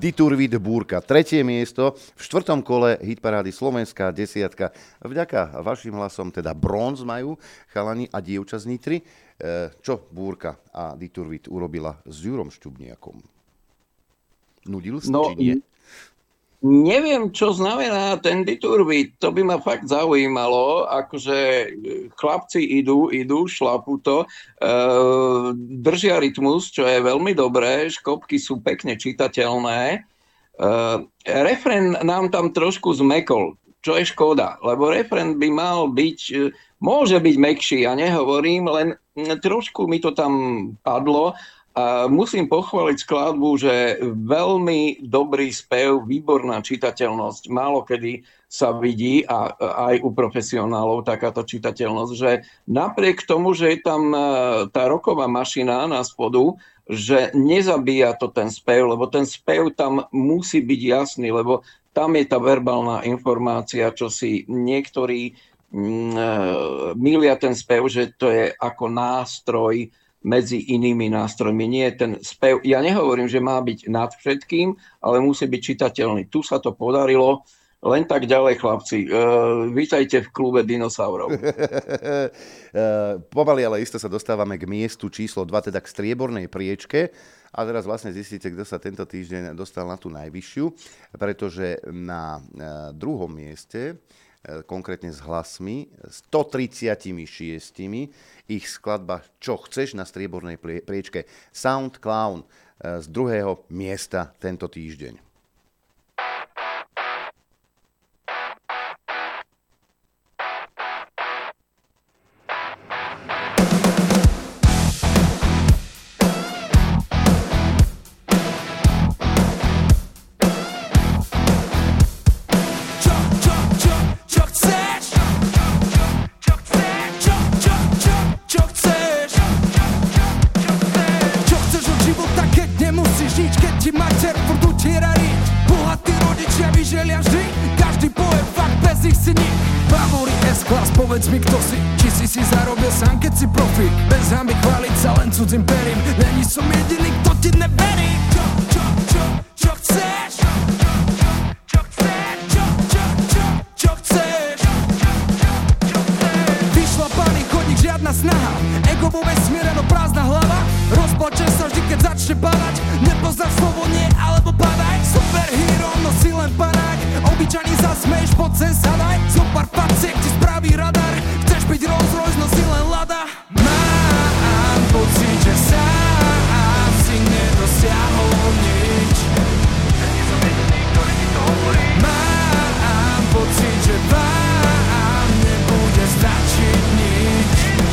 Diturvit Búrka. 3. miesto v 4. kole hitparády Slovenská desiatka. Vďaka vašim hlasom teda bronz majú chalani a dievča z Nitry. Čo Búrka a Diturvit urobila s Jurom Šťubniakom? Nudil si, či nie? Neviem, čo znamená ten Diturvit. To by ma fakt zaujímalo. Akože chlapci idú, šlapú to, držia rytmus, čo je veľmi dobré, škopky sú pekne čitateľné. Refrén nám tam trošku zmekol, čo je škoda, lebo refrén by mal byť, môže byť mäkší, ja nehovorím, len trošku mi to tam padlo. A musím pochváliť skladbu, že veľmi dobrý spev, výborná čitateľnosť. Málo kedy sa vidí a aj u profesionálov takáto čitateľnosť, že napriek tomu, že je tam tá roková mašina na spodu, že nezabíja to ten spev, lebo ten spev tam musí byť jasný, lebo tam je tá verbálna informácia, čo si niektorí milia ten spev, že to je ako nástroj medzi inými nástrojmi. Nie ten spev. Ja nehovorím, že má byť nad všetkým, ale musí byť čitateľný. Tu sa to podarilo. Len tak ďalej, chlapci. Vítajte v klube dinosaurov. Pomaly, ale isto sa dostávame k miestu číslo 2, teda k striebornej priečke. A teraz vlastne zistíte, kto sa tento týždeň dostal na tú najvyššiu, pretože na druhom mieste, konkrétne s hlasmi, 136, ich skladba Čo chceš na striebornej priečke Sound Clown z druhého miesta tento týždeň. Povedz mi, kto si, či si zarobil sám, keď si profík. Bez hanby chváliť sa len cudzým perím. Není som jediný, kto ti neverí. Čo chceš? Čo chceš? Čo chceš? Vyšlapaný chodník, žiadna snaha. Ego vo vesmíre, no prázdna hlava. Rozplačem sa vždy, keď začne padať. Nepoznáš slovo nie, alebo padaj. Superhero, no si len panák. Obyčajný zasmeješ, poď sem sadaj. Zopár paciek ti spraví radar. Chceš byť Rolls Royce, no si len Lada. Mám pocit, že sám si nedosiahol nič. Nie som jediný, ktorý ti to hovorí. Mám pocit, že vám nebude stačiť nič.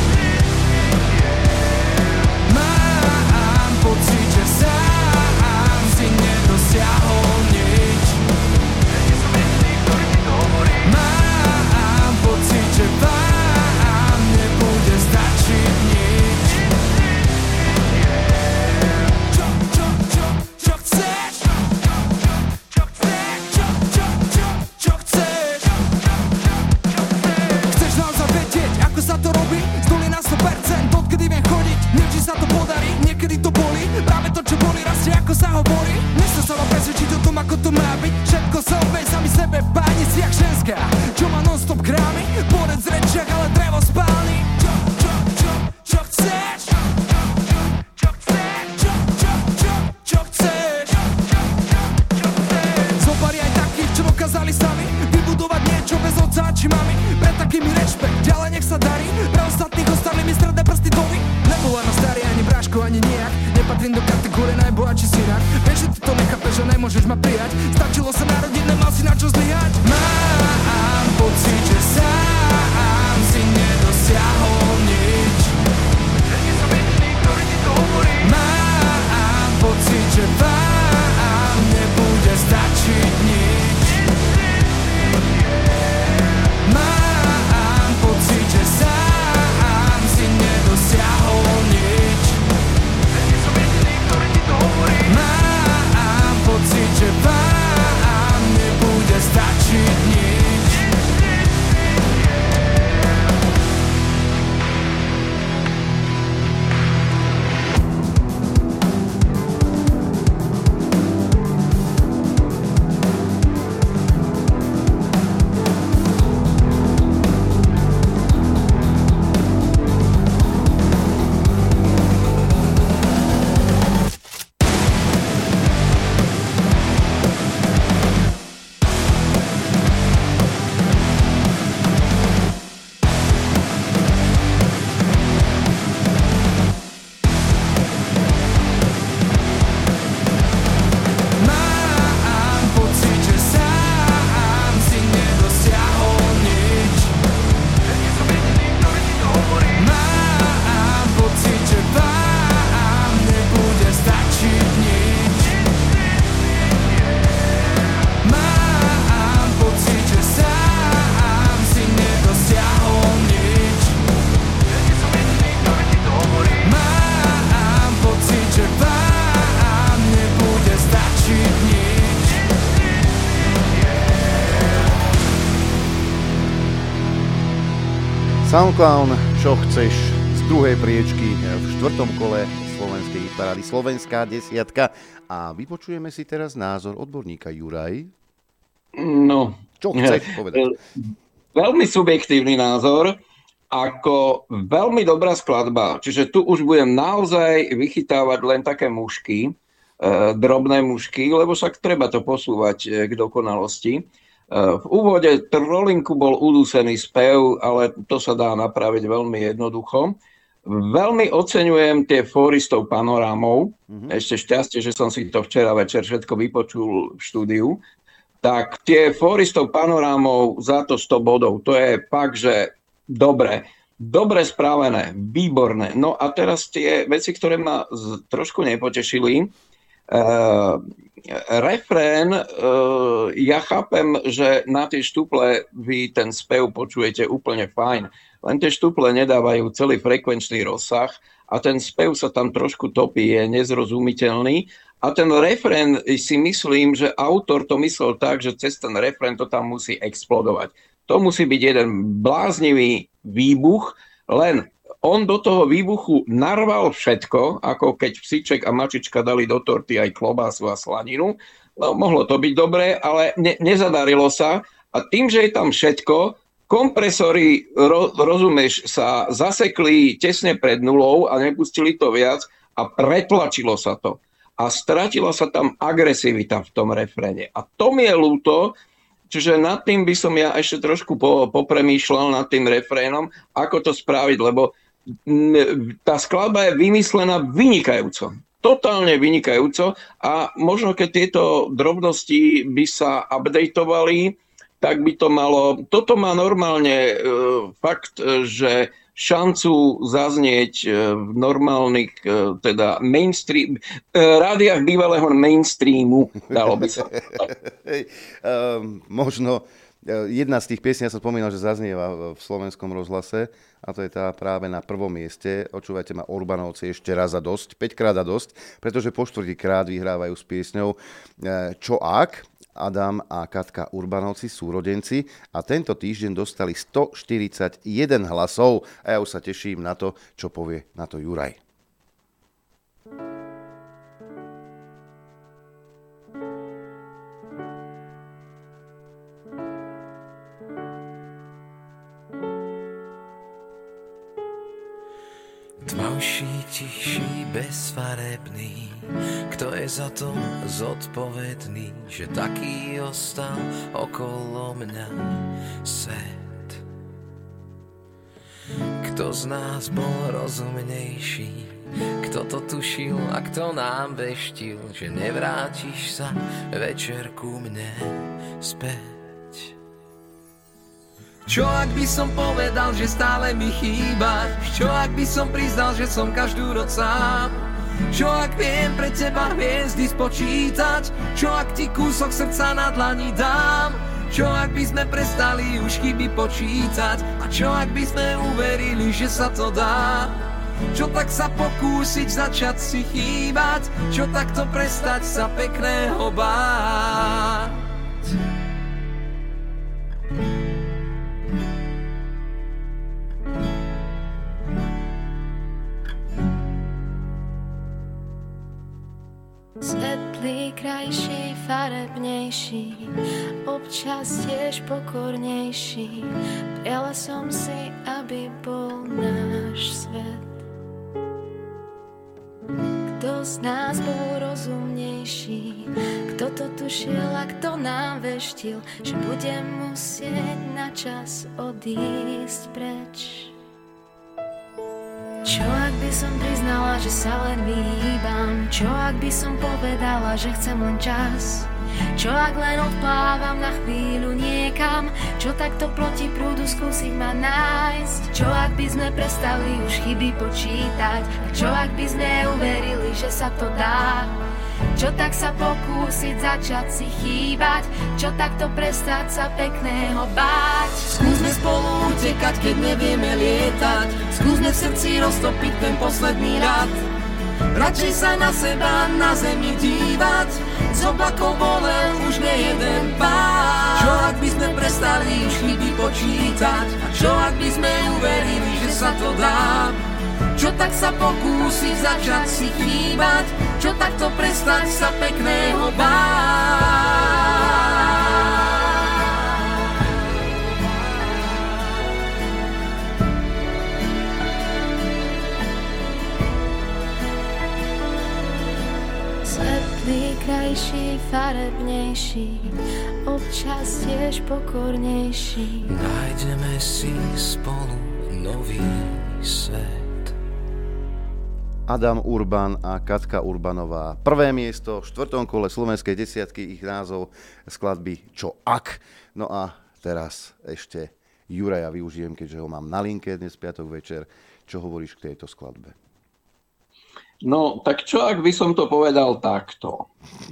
Mám pocit, že sám si nedosiahol nič. Nie som jediný, ktorý ti to hovorí. Mám pocit, že vám nebude stačiť nič. Čo chceš? Čo chceš? Chceš naozaj vedieť, ako sa to robí? Z 0 na 100%, odkedy viem chodiť. Nevždy sa to podarí, niekedy to bolí. Práve to, čo bolí, rastie, ako sa hovorí. Nechcem sa vám presvedčiť o tom, ako to má byť. Všetko sa obej sami sebe, páni si jak ženská, čo má non-stop krámy. Borec v rečiach, ale drevo spálny. Čo chceš? Čo chceš? Čo chceš? Zobari aj takých, čo dokázali sami vybudovať niečo bez otca či mami. Pre takými rešpekt, ďalej nech sa darí. Pre ostatných ostali mi stredné prsty doby. Nebola na starý ani bráško, ani nijak. Nepatrím do kategórie najbohatší synák. Vieš, že ty to nechápeš, že nemôžeš ma prijať. Stačilo sa narodiť, nemal si na čo zlyhať. Mám pocit, že sám si nedosiahol nič. Nie som jediný, ktorý ti to hovorí. Mám pocit, že vám nebude stačiť nič. Mám pocit, že sám si nedosiahol nič. Nie som jediný, ktorý ti to hovorí. Mám pocit, že vám nebude stačiť nič. Soundclown, čo chceš z druhej priečky v 4. kole slovenskej hitparády Slovenská desiatka. A vypočujeme si teraz názor odborníka. Juraj. No. Čo chceš povedať? Veľmi subjektívny názor, ako veľmi dobrá skladba. Čiže tu už budem naozaj vychytávať len také mušky, drobné mušky, lebo však treba to posúvať k dokonalosti. V úvode trolinku bol udúsený spev, ale to sa dá napraviť veľmi jednoducho. Veľmi oceňujem tie fóristov panorámov. Ešte šťastie, že som si to včera večer všetko vypočul v štúdiu. Tak tie fóristov panorámov za to 100 bodov. To je fakt, že dobre spravené, výborné. No a teraz tie veci, ktoré ma trošku nepotešili. Refrén, ja chápem, že na tie štuple vy ten spev počujete úplne fajn, len tie štuple nedávajú celý frekvenčný rozsah a ten spev sa tam trošku topí, je nezrozumiteľný a ten refrén si myslím, že autor to myslel tak, že cez ten refrén to tam musí explodovať. To musí byť jeden bláznivý výbuch, len on do toho výbuchu narval všetko, ako keď psíček a mačička dali do torty aj klobásu a slaninu. No, mohlo to byť dobré, ale nezadarilo sa. A tým, že je tam všetko, kompresory, rozumieš, sa zasekli tesne pred nulou a nepustili to viac a pretlačilo sa to. A stratila sa tam agresivita v tom refréne. A to mi je ľúto, čiže nad tým by som ja ešte trošku popremýšľal nad tým refrénom, ako to spraviť, lebo tá skladba je vymyslená vynikajúco. Totálne vynikajúco a možno keď tieto drobnosti by sa updateovali, tak by to malo... Toto má normálne fakt, že šancu zaznieť v normálnych teda mainstream, rádiách bývalého mainstreamu, dalo by sa. Možno jedna z tých piesní, ja som spomínal, že zaznieva v slovenskom rozhlase a to je tá práve na prvom mieste. Očúvajte ma Urbanovci ešte raz a dosť, 5-krát a dosť, pretože po 4-krát vyhrávajú s piesňou Čo ak? Adam a Katka Urbanovci, súrodenci a tento týždeň dostali 141 hlasov a ja už sa teším na to, čo povie na to Juraj. Tmavší, tichší, bezfarebný, kto je za to zodpovedný, že taký ostal okolo mňa svet. Kto z nás bol rozumnejší, kto to tušil a kto nám veštil, že nevrátiš sa večer ku mne späť. Čo ak by som povedal, že stále mi chýbaš? Čo ak by som priznal, že som každú noc sám? Čo ak viem pre teba hviezdy spočítať? Čo ak ti kúsok srdca na dlani dám? Čo ak by sme prestali už chyby počítať? A čo ak by sme uverili, že sa to dá? Čo tak sa pokúsiť začať si chýbať? Čo takto prestať sa pekného báť? Svetlý, krajší, farebnejší, občas tiež pokornejší. Priala som si, aby bol náš svet. Kto z nás bol rozumnejší, kto to tušil a kto nám veštil, že budem musieť na čas odísť preč. Čo ak by som priznala, že sa len vyhýbam? Čo ak by som povedala, že chcem len čas? Čo ak len odplávam na chvíľu niekam? Čo takto proti prúdu skúsiť ma nájsť? Čo ak by sme prestali už chyby počítať? A čo ak by sme uverili, že sa to dá? Čo tak sa pokúsiť začať si chýbať? Čo takto prestať sa pekného báť? Skúsme spolu utekať, keď nevieme lietať. Skúsme v srdci roztopiť ten posledný rad. Radšej sa na seba na zemi dívať, z oblakov bolel už nie jeden pád. Čo ak by sme prestali už chyby počítať, a čo ak by sme uverili, že sa to dá. Čo tak sa pokúsiť začať si chýbať, čo takto prestať sa pekného báť. Svetlý, krajší, farebnejší, občas tiež pokornejší. Nájdeme si spolu nový svet. Adam Urban a Katka Urbanová. Prvé miesto v 4. kole slovenskej desiatky, ich názov skladby Čo ak? No a teraz ešte Juraja využijem, keďže ho mám na linke dnes piatok večer. Čo hovoríš k tejto skladbe? No, tak čo ak by som to povedal takto?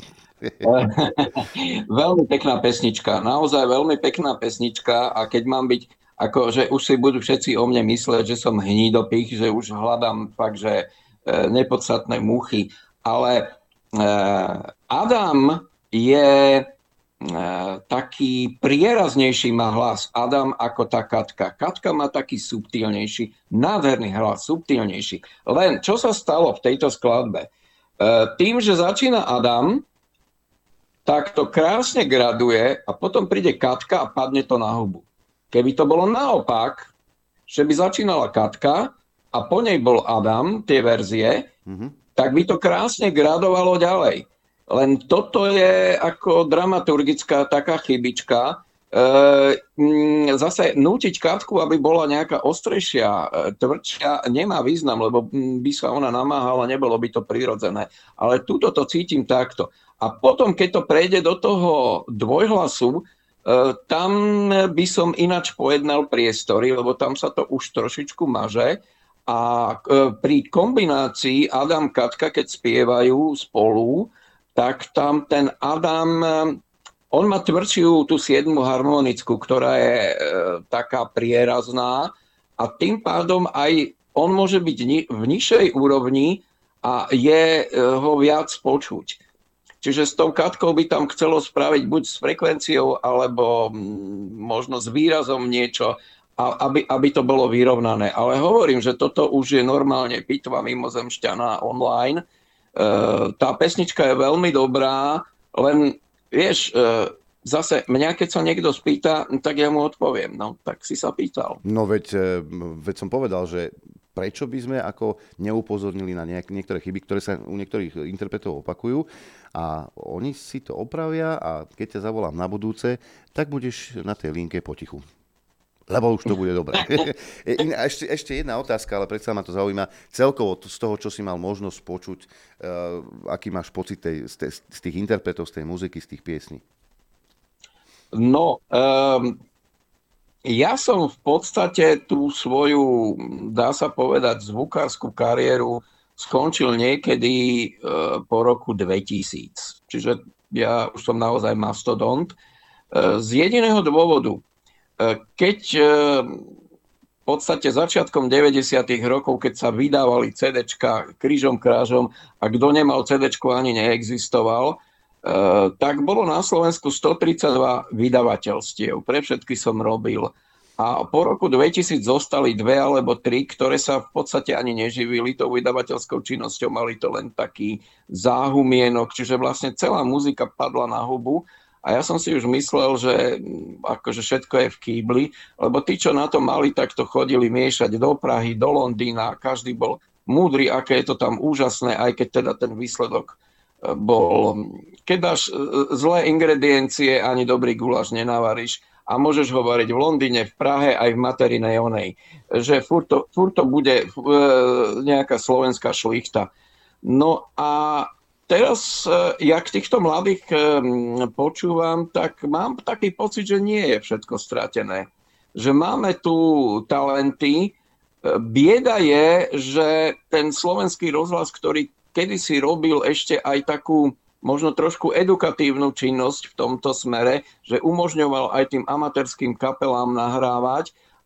Veľmi pekná pesnička, naozaj veľmi pekná pesnička a keď mám byť, akože už si budú všetci o mne mysleť, že som hnídopich, že už hľadám fakt, že nepodstatné muchy, ale Adam je taký prieraznejší má hlas. Adam ako tá Katka. Katka má taký subtilnejší, nádherný hlas, subtilnejší. Len čo sa stalo v tejto skladbe? Tým, že začína Adam, tak to krásne graduje a potom príde Katka a padne to na hubu. Keby to bolo naopak, že by začínala Katka a po nej bol Adam, tie verzie, tak by to krásne gradovalo ďalej. Len toto je ako dramaturgická taká chybička. Zase nútiť Katku, aby bola nejaká ostrejšia, tvrdšia, nemá význam, lebo by sa ona namáhala, nebolo by to prirodzené. Ale tuto to cítim takto. A potom, keď to prejde do toho dvojhlasu, tam by som ináč pojednal priestory, lebo tam sa to už trošičku maže. A pri kombinácii Adam-Katka, keď spievajú spolu, tak tam ten Adam, on má tvrdšiu tú 7. harmonickú, ktorá je taká prierazná a tým pádom aj on môže byť v nižšej úrovni a je ho viac počuť. Čiže s tou Katkou by tam chcelo spraviť buď s frekvenciou, alebo možno s výrazom niečo, aby to bolo vyrovnané. Ale hovorím, že toto už je normálne pitva mimozemšťaná online. Tá pesnička je veľmi dobrá, len vieš, zase mňa keď sa niekto spýta, tak ja mu odpoviem. No, tak si sa pýtal. No veď som povedal, že prečo by sme ako neupozornili na niektoré chyby, ktoré sa u niektorých interpretov opakujú a oni si to opravia a keď ťa zavolám na budúce, tak budeš na tej linke potichu. Lebo už to bude dobré. Ešte jedna otázka, ale predsa ma to zaujíma. Celkovo z toho, čo si mal možnosť počuť, aký máš pocit z tých interpretov, z tej muziky, z tých piesní? No, ja som v podstate tú svoju, dá sa povedať, zvukárskú kariéru skončil niekedy po roku 2000. Čiže ja už som naozaj mastodont. Z jediného dôvodu, keď v podstate začiatkom 90. rokov, keď sa vydávali CDčka krížom krážom a kto nemal CDčko ani neexistoval, tak bolo na Slovensku 132 vydavateľstiev. Pre všetky som robil. A po roku 2000 zostali 2 alebo 3, ktoré sa v podstate ani neživili tou vydavateľskou činnosťou, mali to len taký záhumienok, čiže vlastne celá muzika padla na hubu. A ja som si už myslel, že akože všetko je v kýbli, lebo tí, čo na to mali, tak to chodili miešať do Prahy, do Londýna, každý bol múdry, aké je to tam úžasné, aj keď teda ten výsledok bol. Keď dáš zlé ingrediencie, ani dobrý guláš nenavaríš a môžeš ho variť v Londýne, v Prahe, aj v materinej onej. Že furt to bude nejaká slovenská šlichta. No a teraz, jak týchto mladých počúvam, tak mám taký pocit, že nie je všetko stratené. Že máme tu talenty. Bieda je, že ten slovenský rozhlas, ktorý kedysi robil ešte aj takú možno trošku edukatívnu činnosť v tomto smere, že umožňoval aj tým amatérským kapelám nahrávať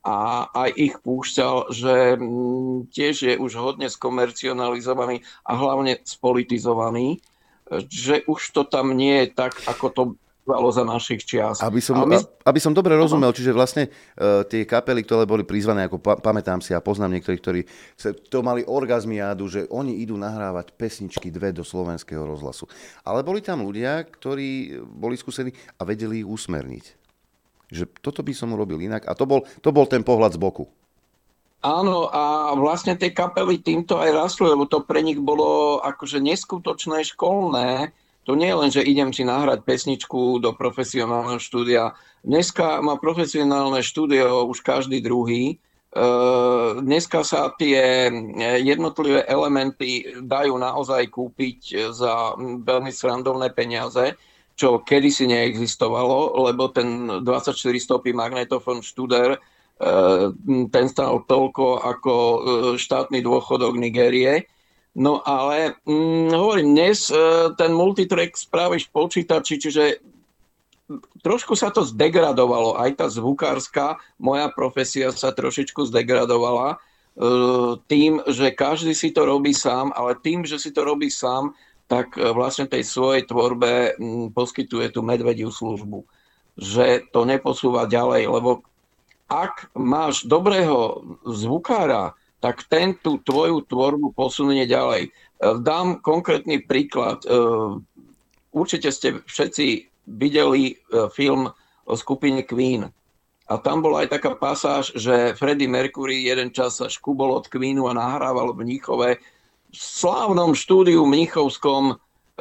a aj ich púšťal, že tiež je už hodne skomercionalizovaný a hlavne spolitizovaný, že už to tam nie je tak, ako to bývalo za našich čias. Aby som dobre rozumel, čiže vlastne tie kapely, ktoré boli prizvané, ako pamätám si a poznám niektorých, ktorí to mali orgazmiádu, že oni idú nahrávať pesničky 2 do slovenského rozhlasu. Ale boli tam ľudia, ktorí boli skúsení a vedeli ich usmerniť. Že toto by som urobil inak. A to bol ten pohľad z boku. Áno, a vlastne tie kapely týmto aj rastli, lebo to pre nich bolo akože neskutočné školné. To nie je len, že idem si nahrať pesničku do profesionálneho štúdia. Dneska má profesionálne štúdio už každý druhý. Dneska sa tie jednotlivé elementy dajú naozaj kúpiť za veľmi srandovné peniaze, čo kedysi neexistovalo, lebo ten 24-stopý magnetofón Studer, ten stal toľko ako štátny dôchodok Nigérie. No ale hovorím, dnes ten multitrack spravíš v počítači, čiže trošku sa to zdegradovalo. Aj tá zvukárska, moja profesia sa trošičku zdegradovala tým, že každý si to robí sám, ale tým, že si to robí sám, tak vlastne tej svojej tvorbe poskytuje tú medvediu službu. Že to neposúva ďalej, lebo ak máš dobrého zvukára, tak ten tú tvoju tvorbu posunie ďalej. Dám konkrétny príklad. Určite ste všetci videli film o skupine Queen. A tam bola aj taká pasáž, že Freddie Mercury jeden čas sa škubol od Queenu a nahrával v Mníchove v slávnom štúdiu mníchovskom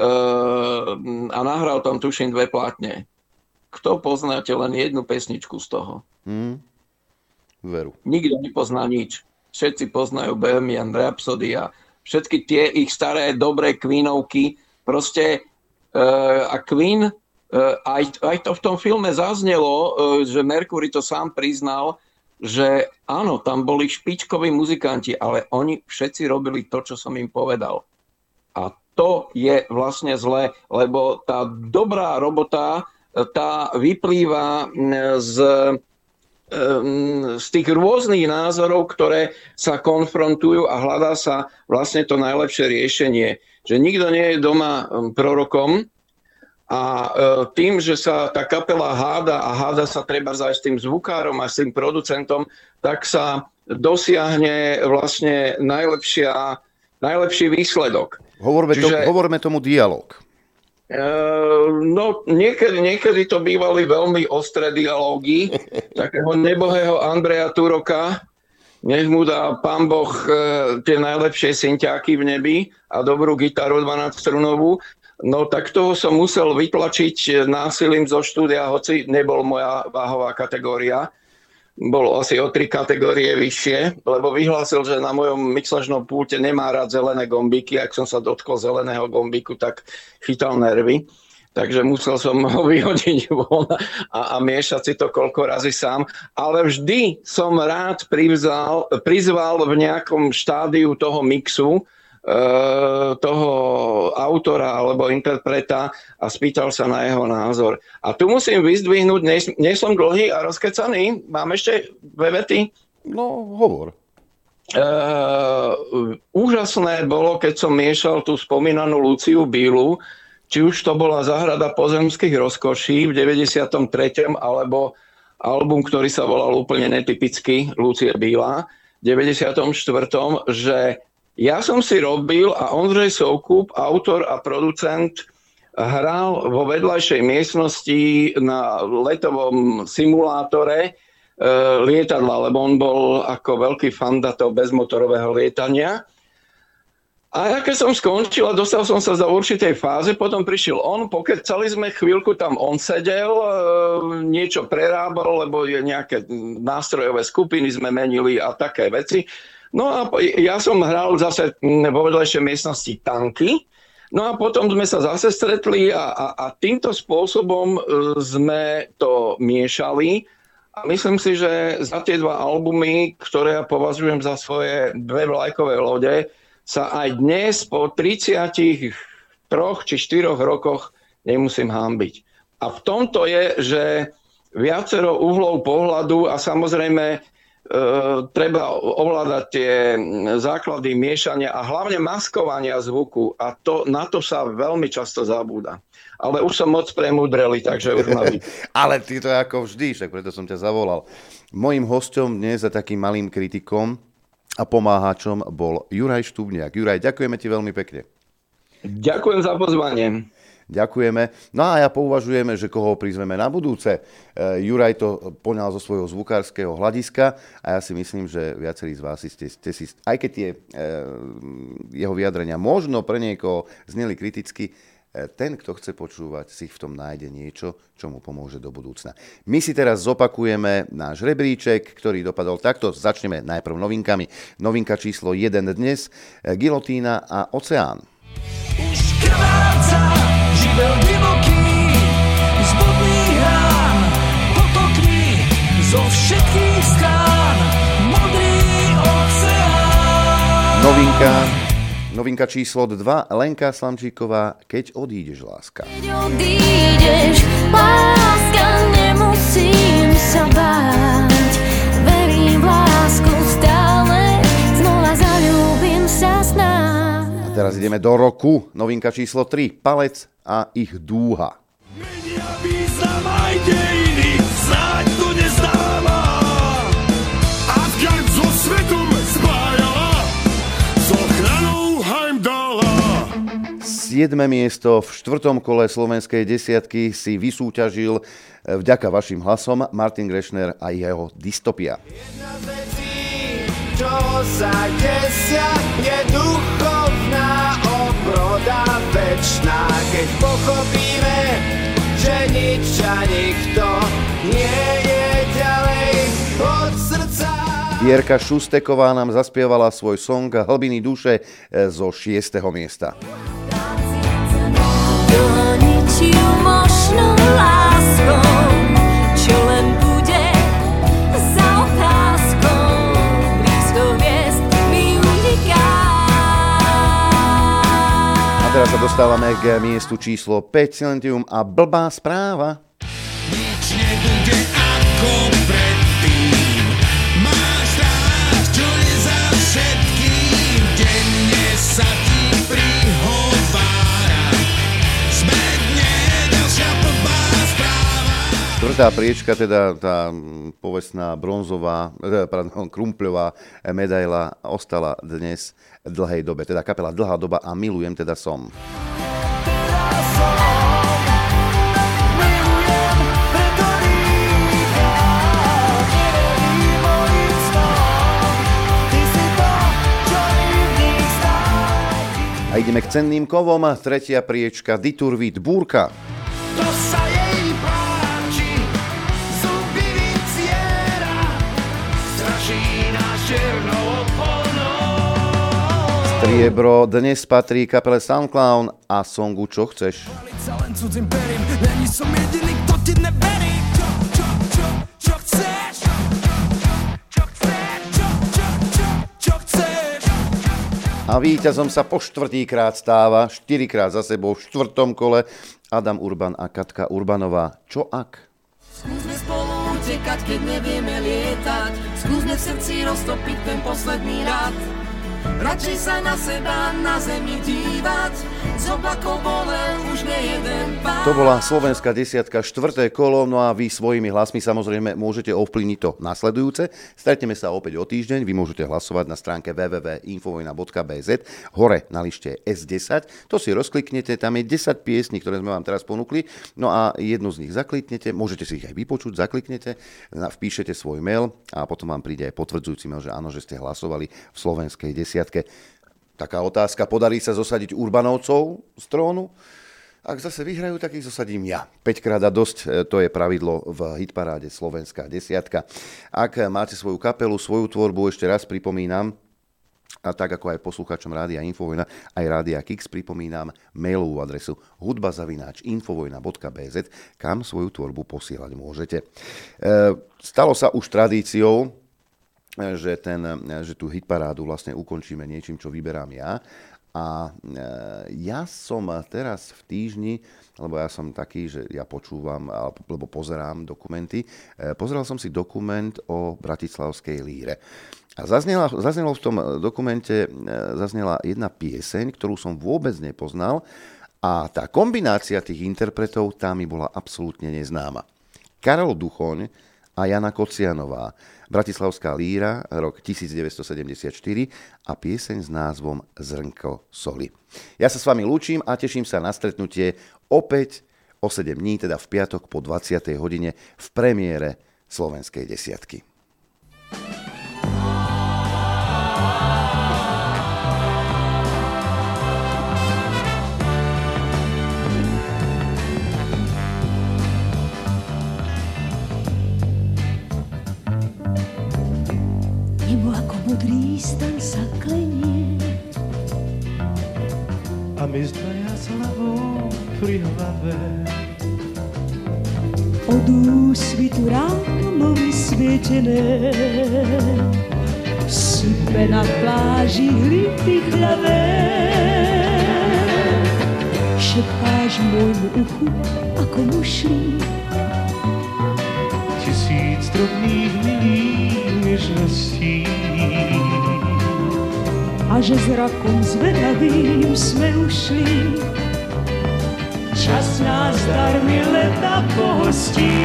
a nahral tam tuším 2 platne. Kto poznáte len jednu pesničku z toho? Veru. Nikto nepozná nič. Všetci poznajú Bohemian Rhapsody a všetky tie ich staré, dobré Queenovky. Proste a Queen, aj to v tom filme zaznelo, že Mercury to sám priznal, že áno, tam boli špičkoví muzikanti, ale oni všetci robili to, čo som im povedal. A to je vlastne zlé, lebo tá dobrá robota, tá vyplýva z tých rôznych názorov, ktoré sa konfrontujú a hľadá sa vlastne to najlepšie riešenie. Že nikto nie je doma prorokom, a tým, že sa tá kapela háda sa treba aj s tým zvukárom a s tým producentom, tak sa dosiahne vlastne najlepší výsledok. Hovorme tomu dialog. No, niekedy to bývali veľmi ostré dialógy takého nebohého Andreja Turoka. Nech mu dá pán Boh tie najlepšie synťáky v nebi a dobrú gitaru 12-strunovú. No tak toho som musel vytlačiť násilím zo štúdia, hoci nebol moja váhová kategória. Bol asi o 3 kategórie vyššie, lebo vyhlásil, že na mojom mixažnom pulte nemá rád zelené gombíky. Ak som sa dotkol zeleného gombíku, tak chytal nervy. Takže musel som ho vyhodiť von a miešať si to koľko razy sám. Ale vždy som rád prizval v nejakom štádiu toho mixu toho autora alebo interpreta a spýtal sa na jeho názor. A tu musím vyzdvihnúť, nie som dlhý a rozkecaný, mám ešte 2 vety? No, hovor. Úžasné bolo, keď som miešal tú spomínanú Luciu Bílu, či už to bola Záhrada pozemských rozkoší v 93. alebo album, ktorý sa volal úplne netypicky Lucie Bíla v 94. že ja som si robil a Ondřej Soukup, autor a producent, hral vo vedľajšej miestnosti na letovom simulátore lietadla, lebo on bol ako veľký fanda toho bezmotorového lietania. A ja keď som skončil a dostal som sa do určitej fáze, potom prišiel on, pokecali sme chvíľku, tam on sedel, niečo prerábal, lebo nejaké nástrojové skupiny sme menili a také veci. No a ja som hral zase vo vedľajšej miestnosti tanky. No a potom sme sa zase stretli a týmto spôsobom sme to miešali. A myslím si, že za tie 2 albumy, ktoré ja považujem za svoje 2 vlajkové lode, sa aj dnes po 33 či 4 rokoch nemusím hanbiť. A v tomto je, že viacero uhlov pohľadu a samozrejme treba ovládať tie základy miešania a hlavne maskovania zvuku a na to sa veľmi často zabúda. Ale už som moc premúdrelý, takže už ma Ale ty to ako vždy, však preto som ťa zavolal. Mojím hosťom dnes a takým malým kritikom a pomáhačom bol Juraj Štúbniak. Juraj, ďakujeme ti veľmi pekne. Ďakujem za pozvanie. Ďakujeme. No a ja pouvažujeme, že koho prizveme na budúce. Juraj to poňal zo svojho zvukárskeho hľadiska a ja si myslím, že viacerí z vás ste si, aj keď tie jeho vyjadrenia možno pre niekoho zneli kriticky, ten, kto chce počúvať, si v tom nájde niečo, čo mu pomôže do budúcna. My si teraz zopakujeme náš rebríček, ktorý dopadol takto. Začneme najprv novinkami. Novinka číslo 1 dnes, Gilotína a Oceán. Už krváca živel divoký, z vodných rán potokný, zo všetkých strán modrý oceán. Novinka číslo 2, Lenka Slamčíková, Keď odídeš, láska. Keď odídeš, láska, nemusím sa báť, verím v lásku stále, znova zaľúbim sa snáď. Teraz ideme do roku. Novinka číslo 3. Palec a ich dúha. Menia význam aj dejiny, snáď to nezdáva. Asgard so svetom spájala, s ochranou Heimdalla. 7. miesto v 4. kole slovenskej desiatky si vysúťažil vďaka vašim hlasom Martin Grešner a jeho Dystopia. Jedna z vecí, čo sa desia, je duchovná obroda večná. Keď pochopíme, že nič a nikto nie je ďalej od srdca. Vierka Šusteková nám zaspievala svoj song Hlbiny duše zo 6. miesta. Dohoniť ju možno láskou, čo len bude za otázkou. Blízko hviezd mi uniká. A teraz sa dostávame k miestu číslo 5, Silentium a Blbá správa. Nič nebude ako predtým. Máš rád, čo je za všetkým. Denne sa ti prihovára. Zbedne ďalšia blbá správa. Štvrtá priečka, teda tá povestná krumpľová medaila ostala dnes Dlhej dobe. Teda kapela Dlhá doba a Milujem, teda som. A ideme k cenným kovom. Tretia priečka Diturvit Búrka. To sa jej páči, zuby vyciera, straší nás černou oponou. Striebro dnes patrí kapele Soundclown a songu Čo chceš. Sa len cudzím perím, není som jediný, kto ti neverí. Čo chceš? Čo chceš? A víťazom sa po štvrtýkrát stáva, 4-krát za sebou v 4. kole Adam Urban a Katka Urbanová. Čo ak? Skúsme spolu utekať, keď nevieme lietať. Skúsme v srdci roztopiť ten posledný rad. Radšej sa na seba na zemi dívať. Z oblakov bolel už nejeden pád. To bola slovenská desiatka, 4. kolo, no a vy svojimi hlasmi samozrejme môžete ovplyvniť to nasledujúce. Stretneme sa opäť o týždeň, vy môžete hlasovať na stránke www.infovojna.bz, hore na lište S10, to si rozkliknete, tam je 10 piesní, ktoré sme vám teraz ponúkli, no a jednu z nich zakliknete, môžete si ich aj vypočuť, zakliknete, vpíšete svoj mail a potom vám príde aj potvrdzujúci mail, že áno, že ste hlasovali v slovenskej desiatke. Taká otázka, podarí sa zosadiť Urbanovcov z trónu? Ak zase vyhrajú, tak ich zosadím ja. 5-krát a dosť, to je pravidlo v hitparáde Slovenská desiatka. Ak máte svoju kapelu, svoju tvorbu, ešte raz pripomínam, a tak ako aj poslucháčom Rádia Infovojna, aj Rádia Kix pripomínam mailovú adresu hudba@infovojna.bz, kam svoju tvorbu posielať môžete. Stalo sa už tradíciou že tú hitparádu vlastne ukončíme niečím, čo vyberám ja. A ja som teraz v týždni, lebo ja som taký, že ja počúvam, alebo pozerám dokumenty. Pozeral som si dokument o bratislavskej líre. A zaznelo v tom dokumente zaznela jedna pieseň, ktorú som vôbec nepoznal a tá kombinácia tých interpretov tá mi bola absolútne neznáma. Karol Duchoň a Jana Kocianová. Bratislavská líra, rok 1974 a pieseň s názvom Zrnko soli. Ja sa s vami lúčim a teším sa na stretnutie opäť o 7 dní, teda v piatok po 20. hodine v premiére Slovenskej desiatky. Modrý stan sa klenie a my zdvaja s hlavou pri hlave. Od úsvitu ráno vysvietené sype na pláži hlipy chlavé. Šeptáš môjmu uchu ako mušlí 1000 drobných milých nežností a že zrakom zvedavým sme ušli. Čas nás darmi leta pohostí.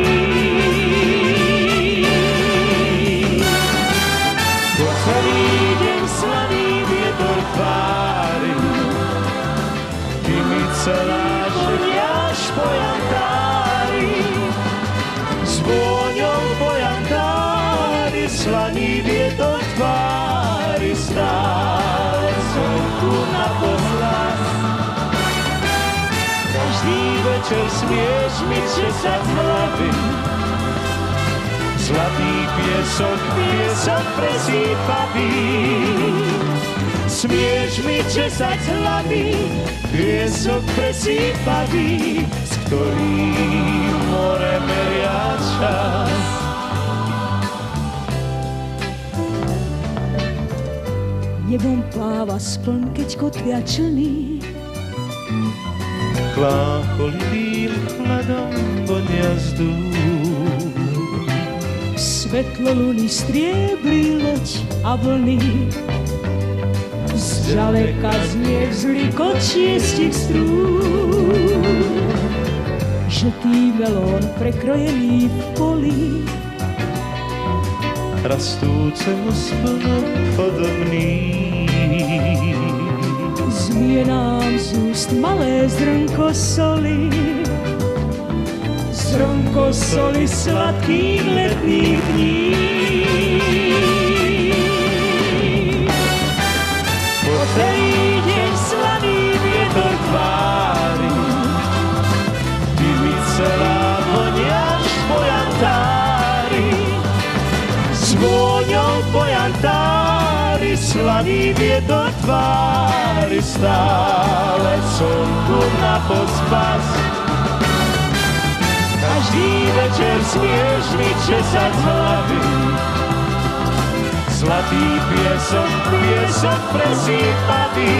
Po celý deň slaný vietor tvári, ty mi celá ženiaš po jantári. S vôňou po jantári slaný vietor tvári, stále som tu na pohľad. Každý večer smieš mi česať hlavy, zlatý piesok, piesok presýpavý. Smieš mi česať hlavy, piesok presýpavý, s ktorým more meria čas. Nebom pláva spln, keď kotvia člny. Klácholivým chladom vonia vzduch. Svetlo luny striebri loď a vlny. Zďaleka znie vzlikot 6 strún. Žltý melón prekrojený v poli, rastúcemu splnom podobný. Zmije nám z úst malé zrnko soli, zrnko soli sladkých letných dní. Po celý deň slaný vietor tvári, ty mi celá voniaš po jantári. S vôňou po jantári slaný vietor tvári, stále som tu na pospas. Každý večer smieš mi česať hlavy, zlatý piesok, piesok presýpavý.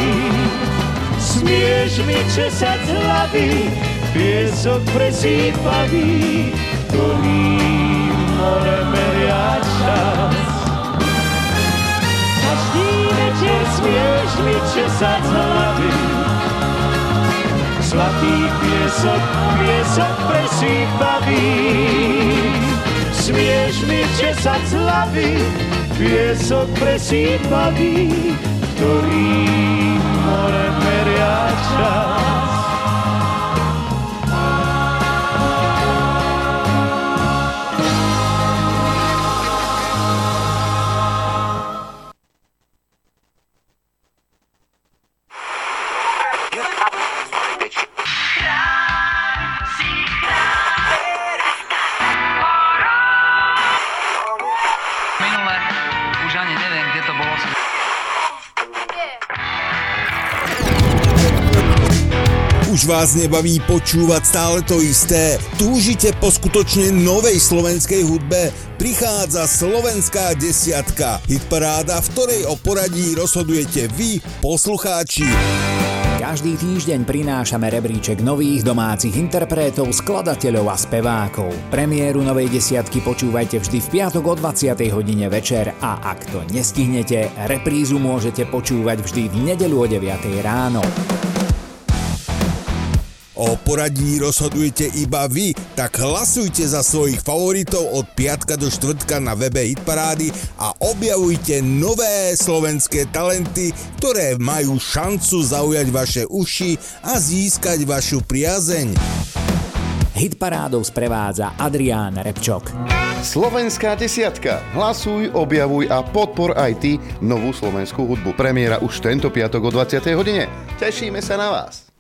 Smieš mi česať hlavy, piesok presýpavý, ktorým more meria čas. Každý večer smieš mi česať hlavy, zlatý piesok, piesok presýpavý. Smieš mi česať hlavy, piesok presýpavý, ktorým more meria čas. Minule, už ani neviem, kde to bolo. Už vás nebaví počúvať stále to isté? Túžite po skutočne novej slovenskej hudbe? Prichádza Slovenská desiatka, hitparáda, v ktorej o poradí rozhodujete vy, poslucháči. Každý týždeň prinášame rebríček nových domácich interpretov, skladateľov a spevákov. Premiéru novej desiatky počúvajte vždy v piatok o 20. hodine večer a ak to nestihnete, reprízu môžete počúvať vždy v nedeľu o 9. ráno. O poradí rozhodujete iba vy, tak hlasujte za svojich favoritov od piatka do štvrtka na webe Hitparády a objavujte nové slovenské talenty, ktoré majú šancu zaujať vaše uši a získať vašu priazeň. Hitparádou sprevádza Adrián Repčok. Slovenská desiatka. Hlasuj, objavuj a podpor aj ty novú slovenskú hudbu. Premiéra už tento piatok o 20. hodine. Tešíme sa na vás.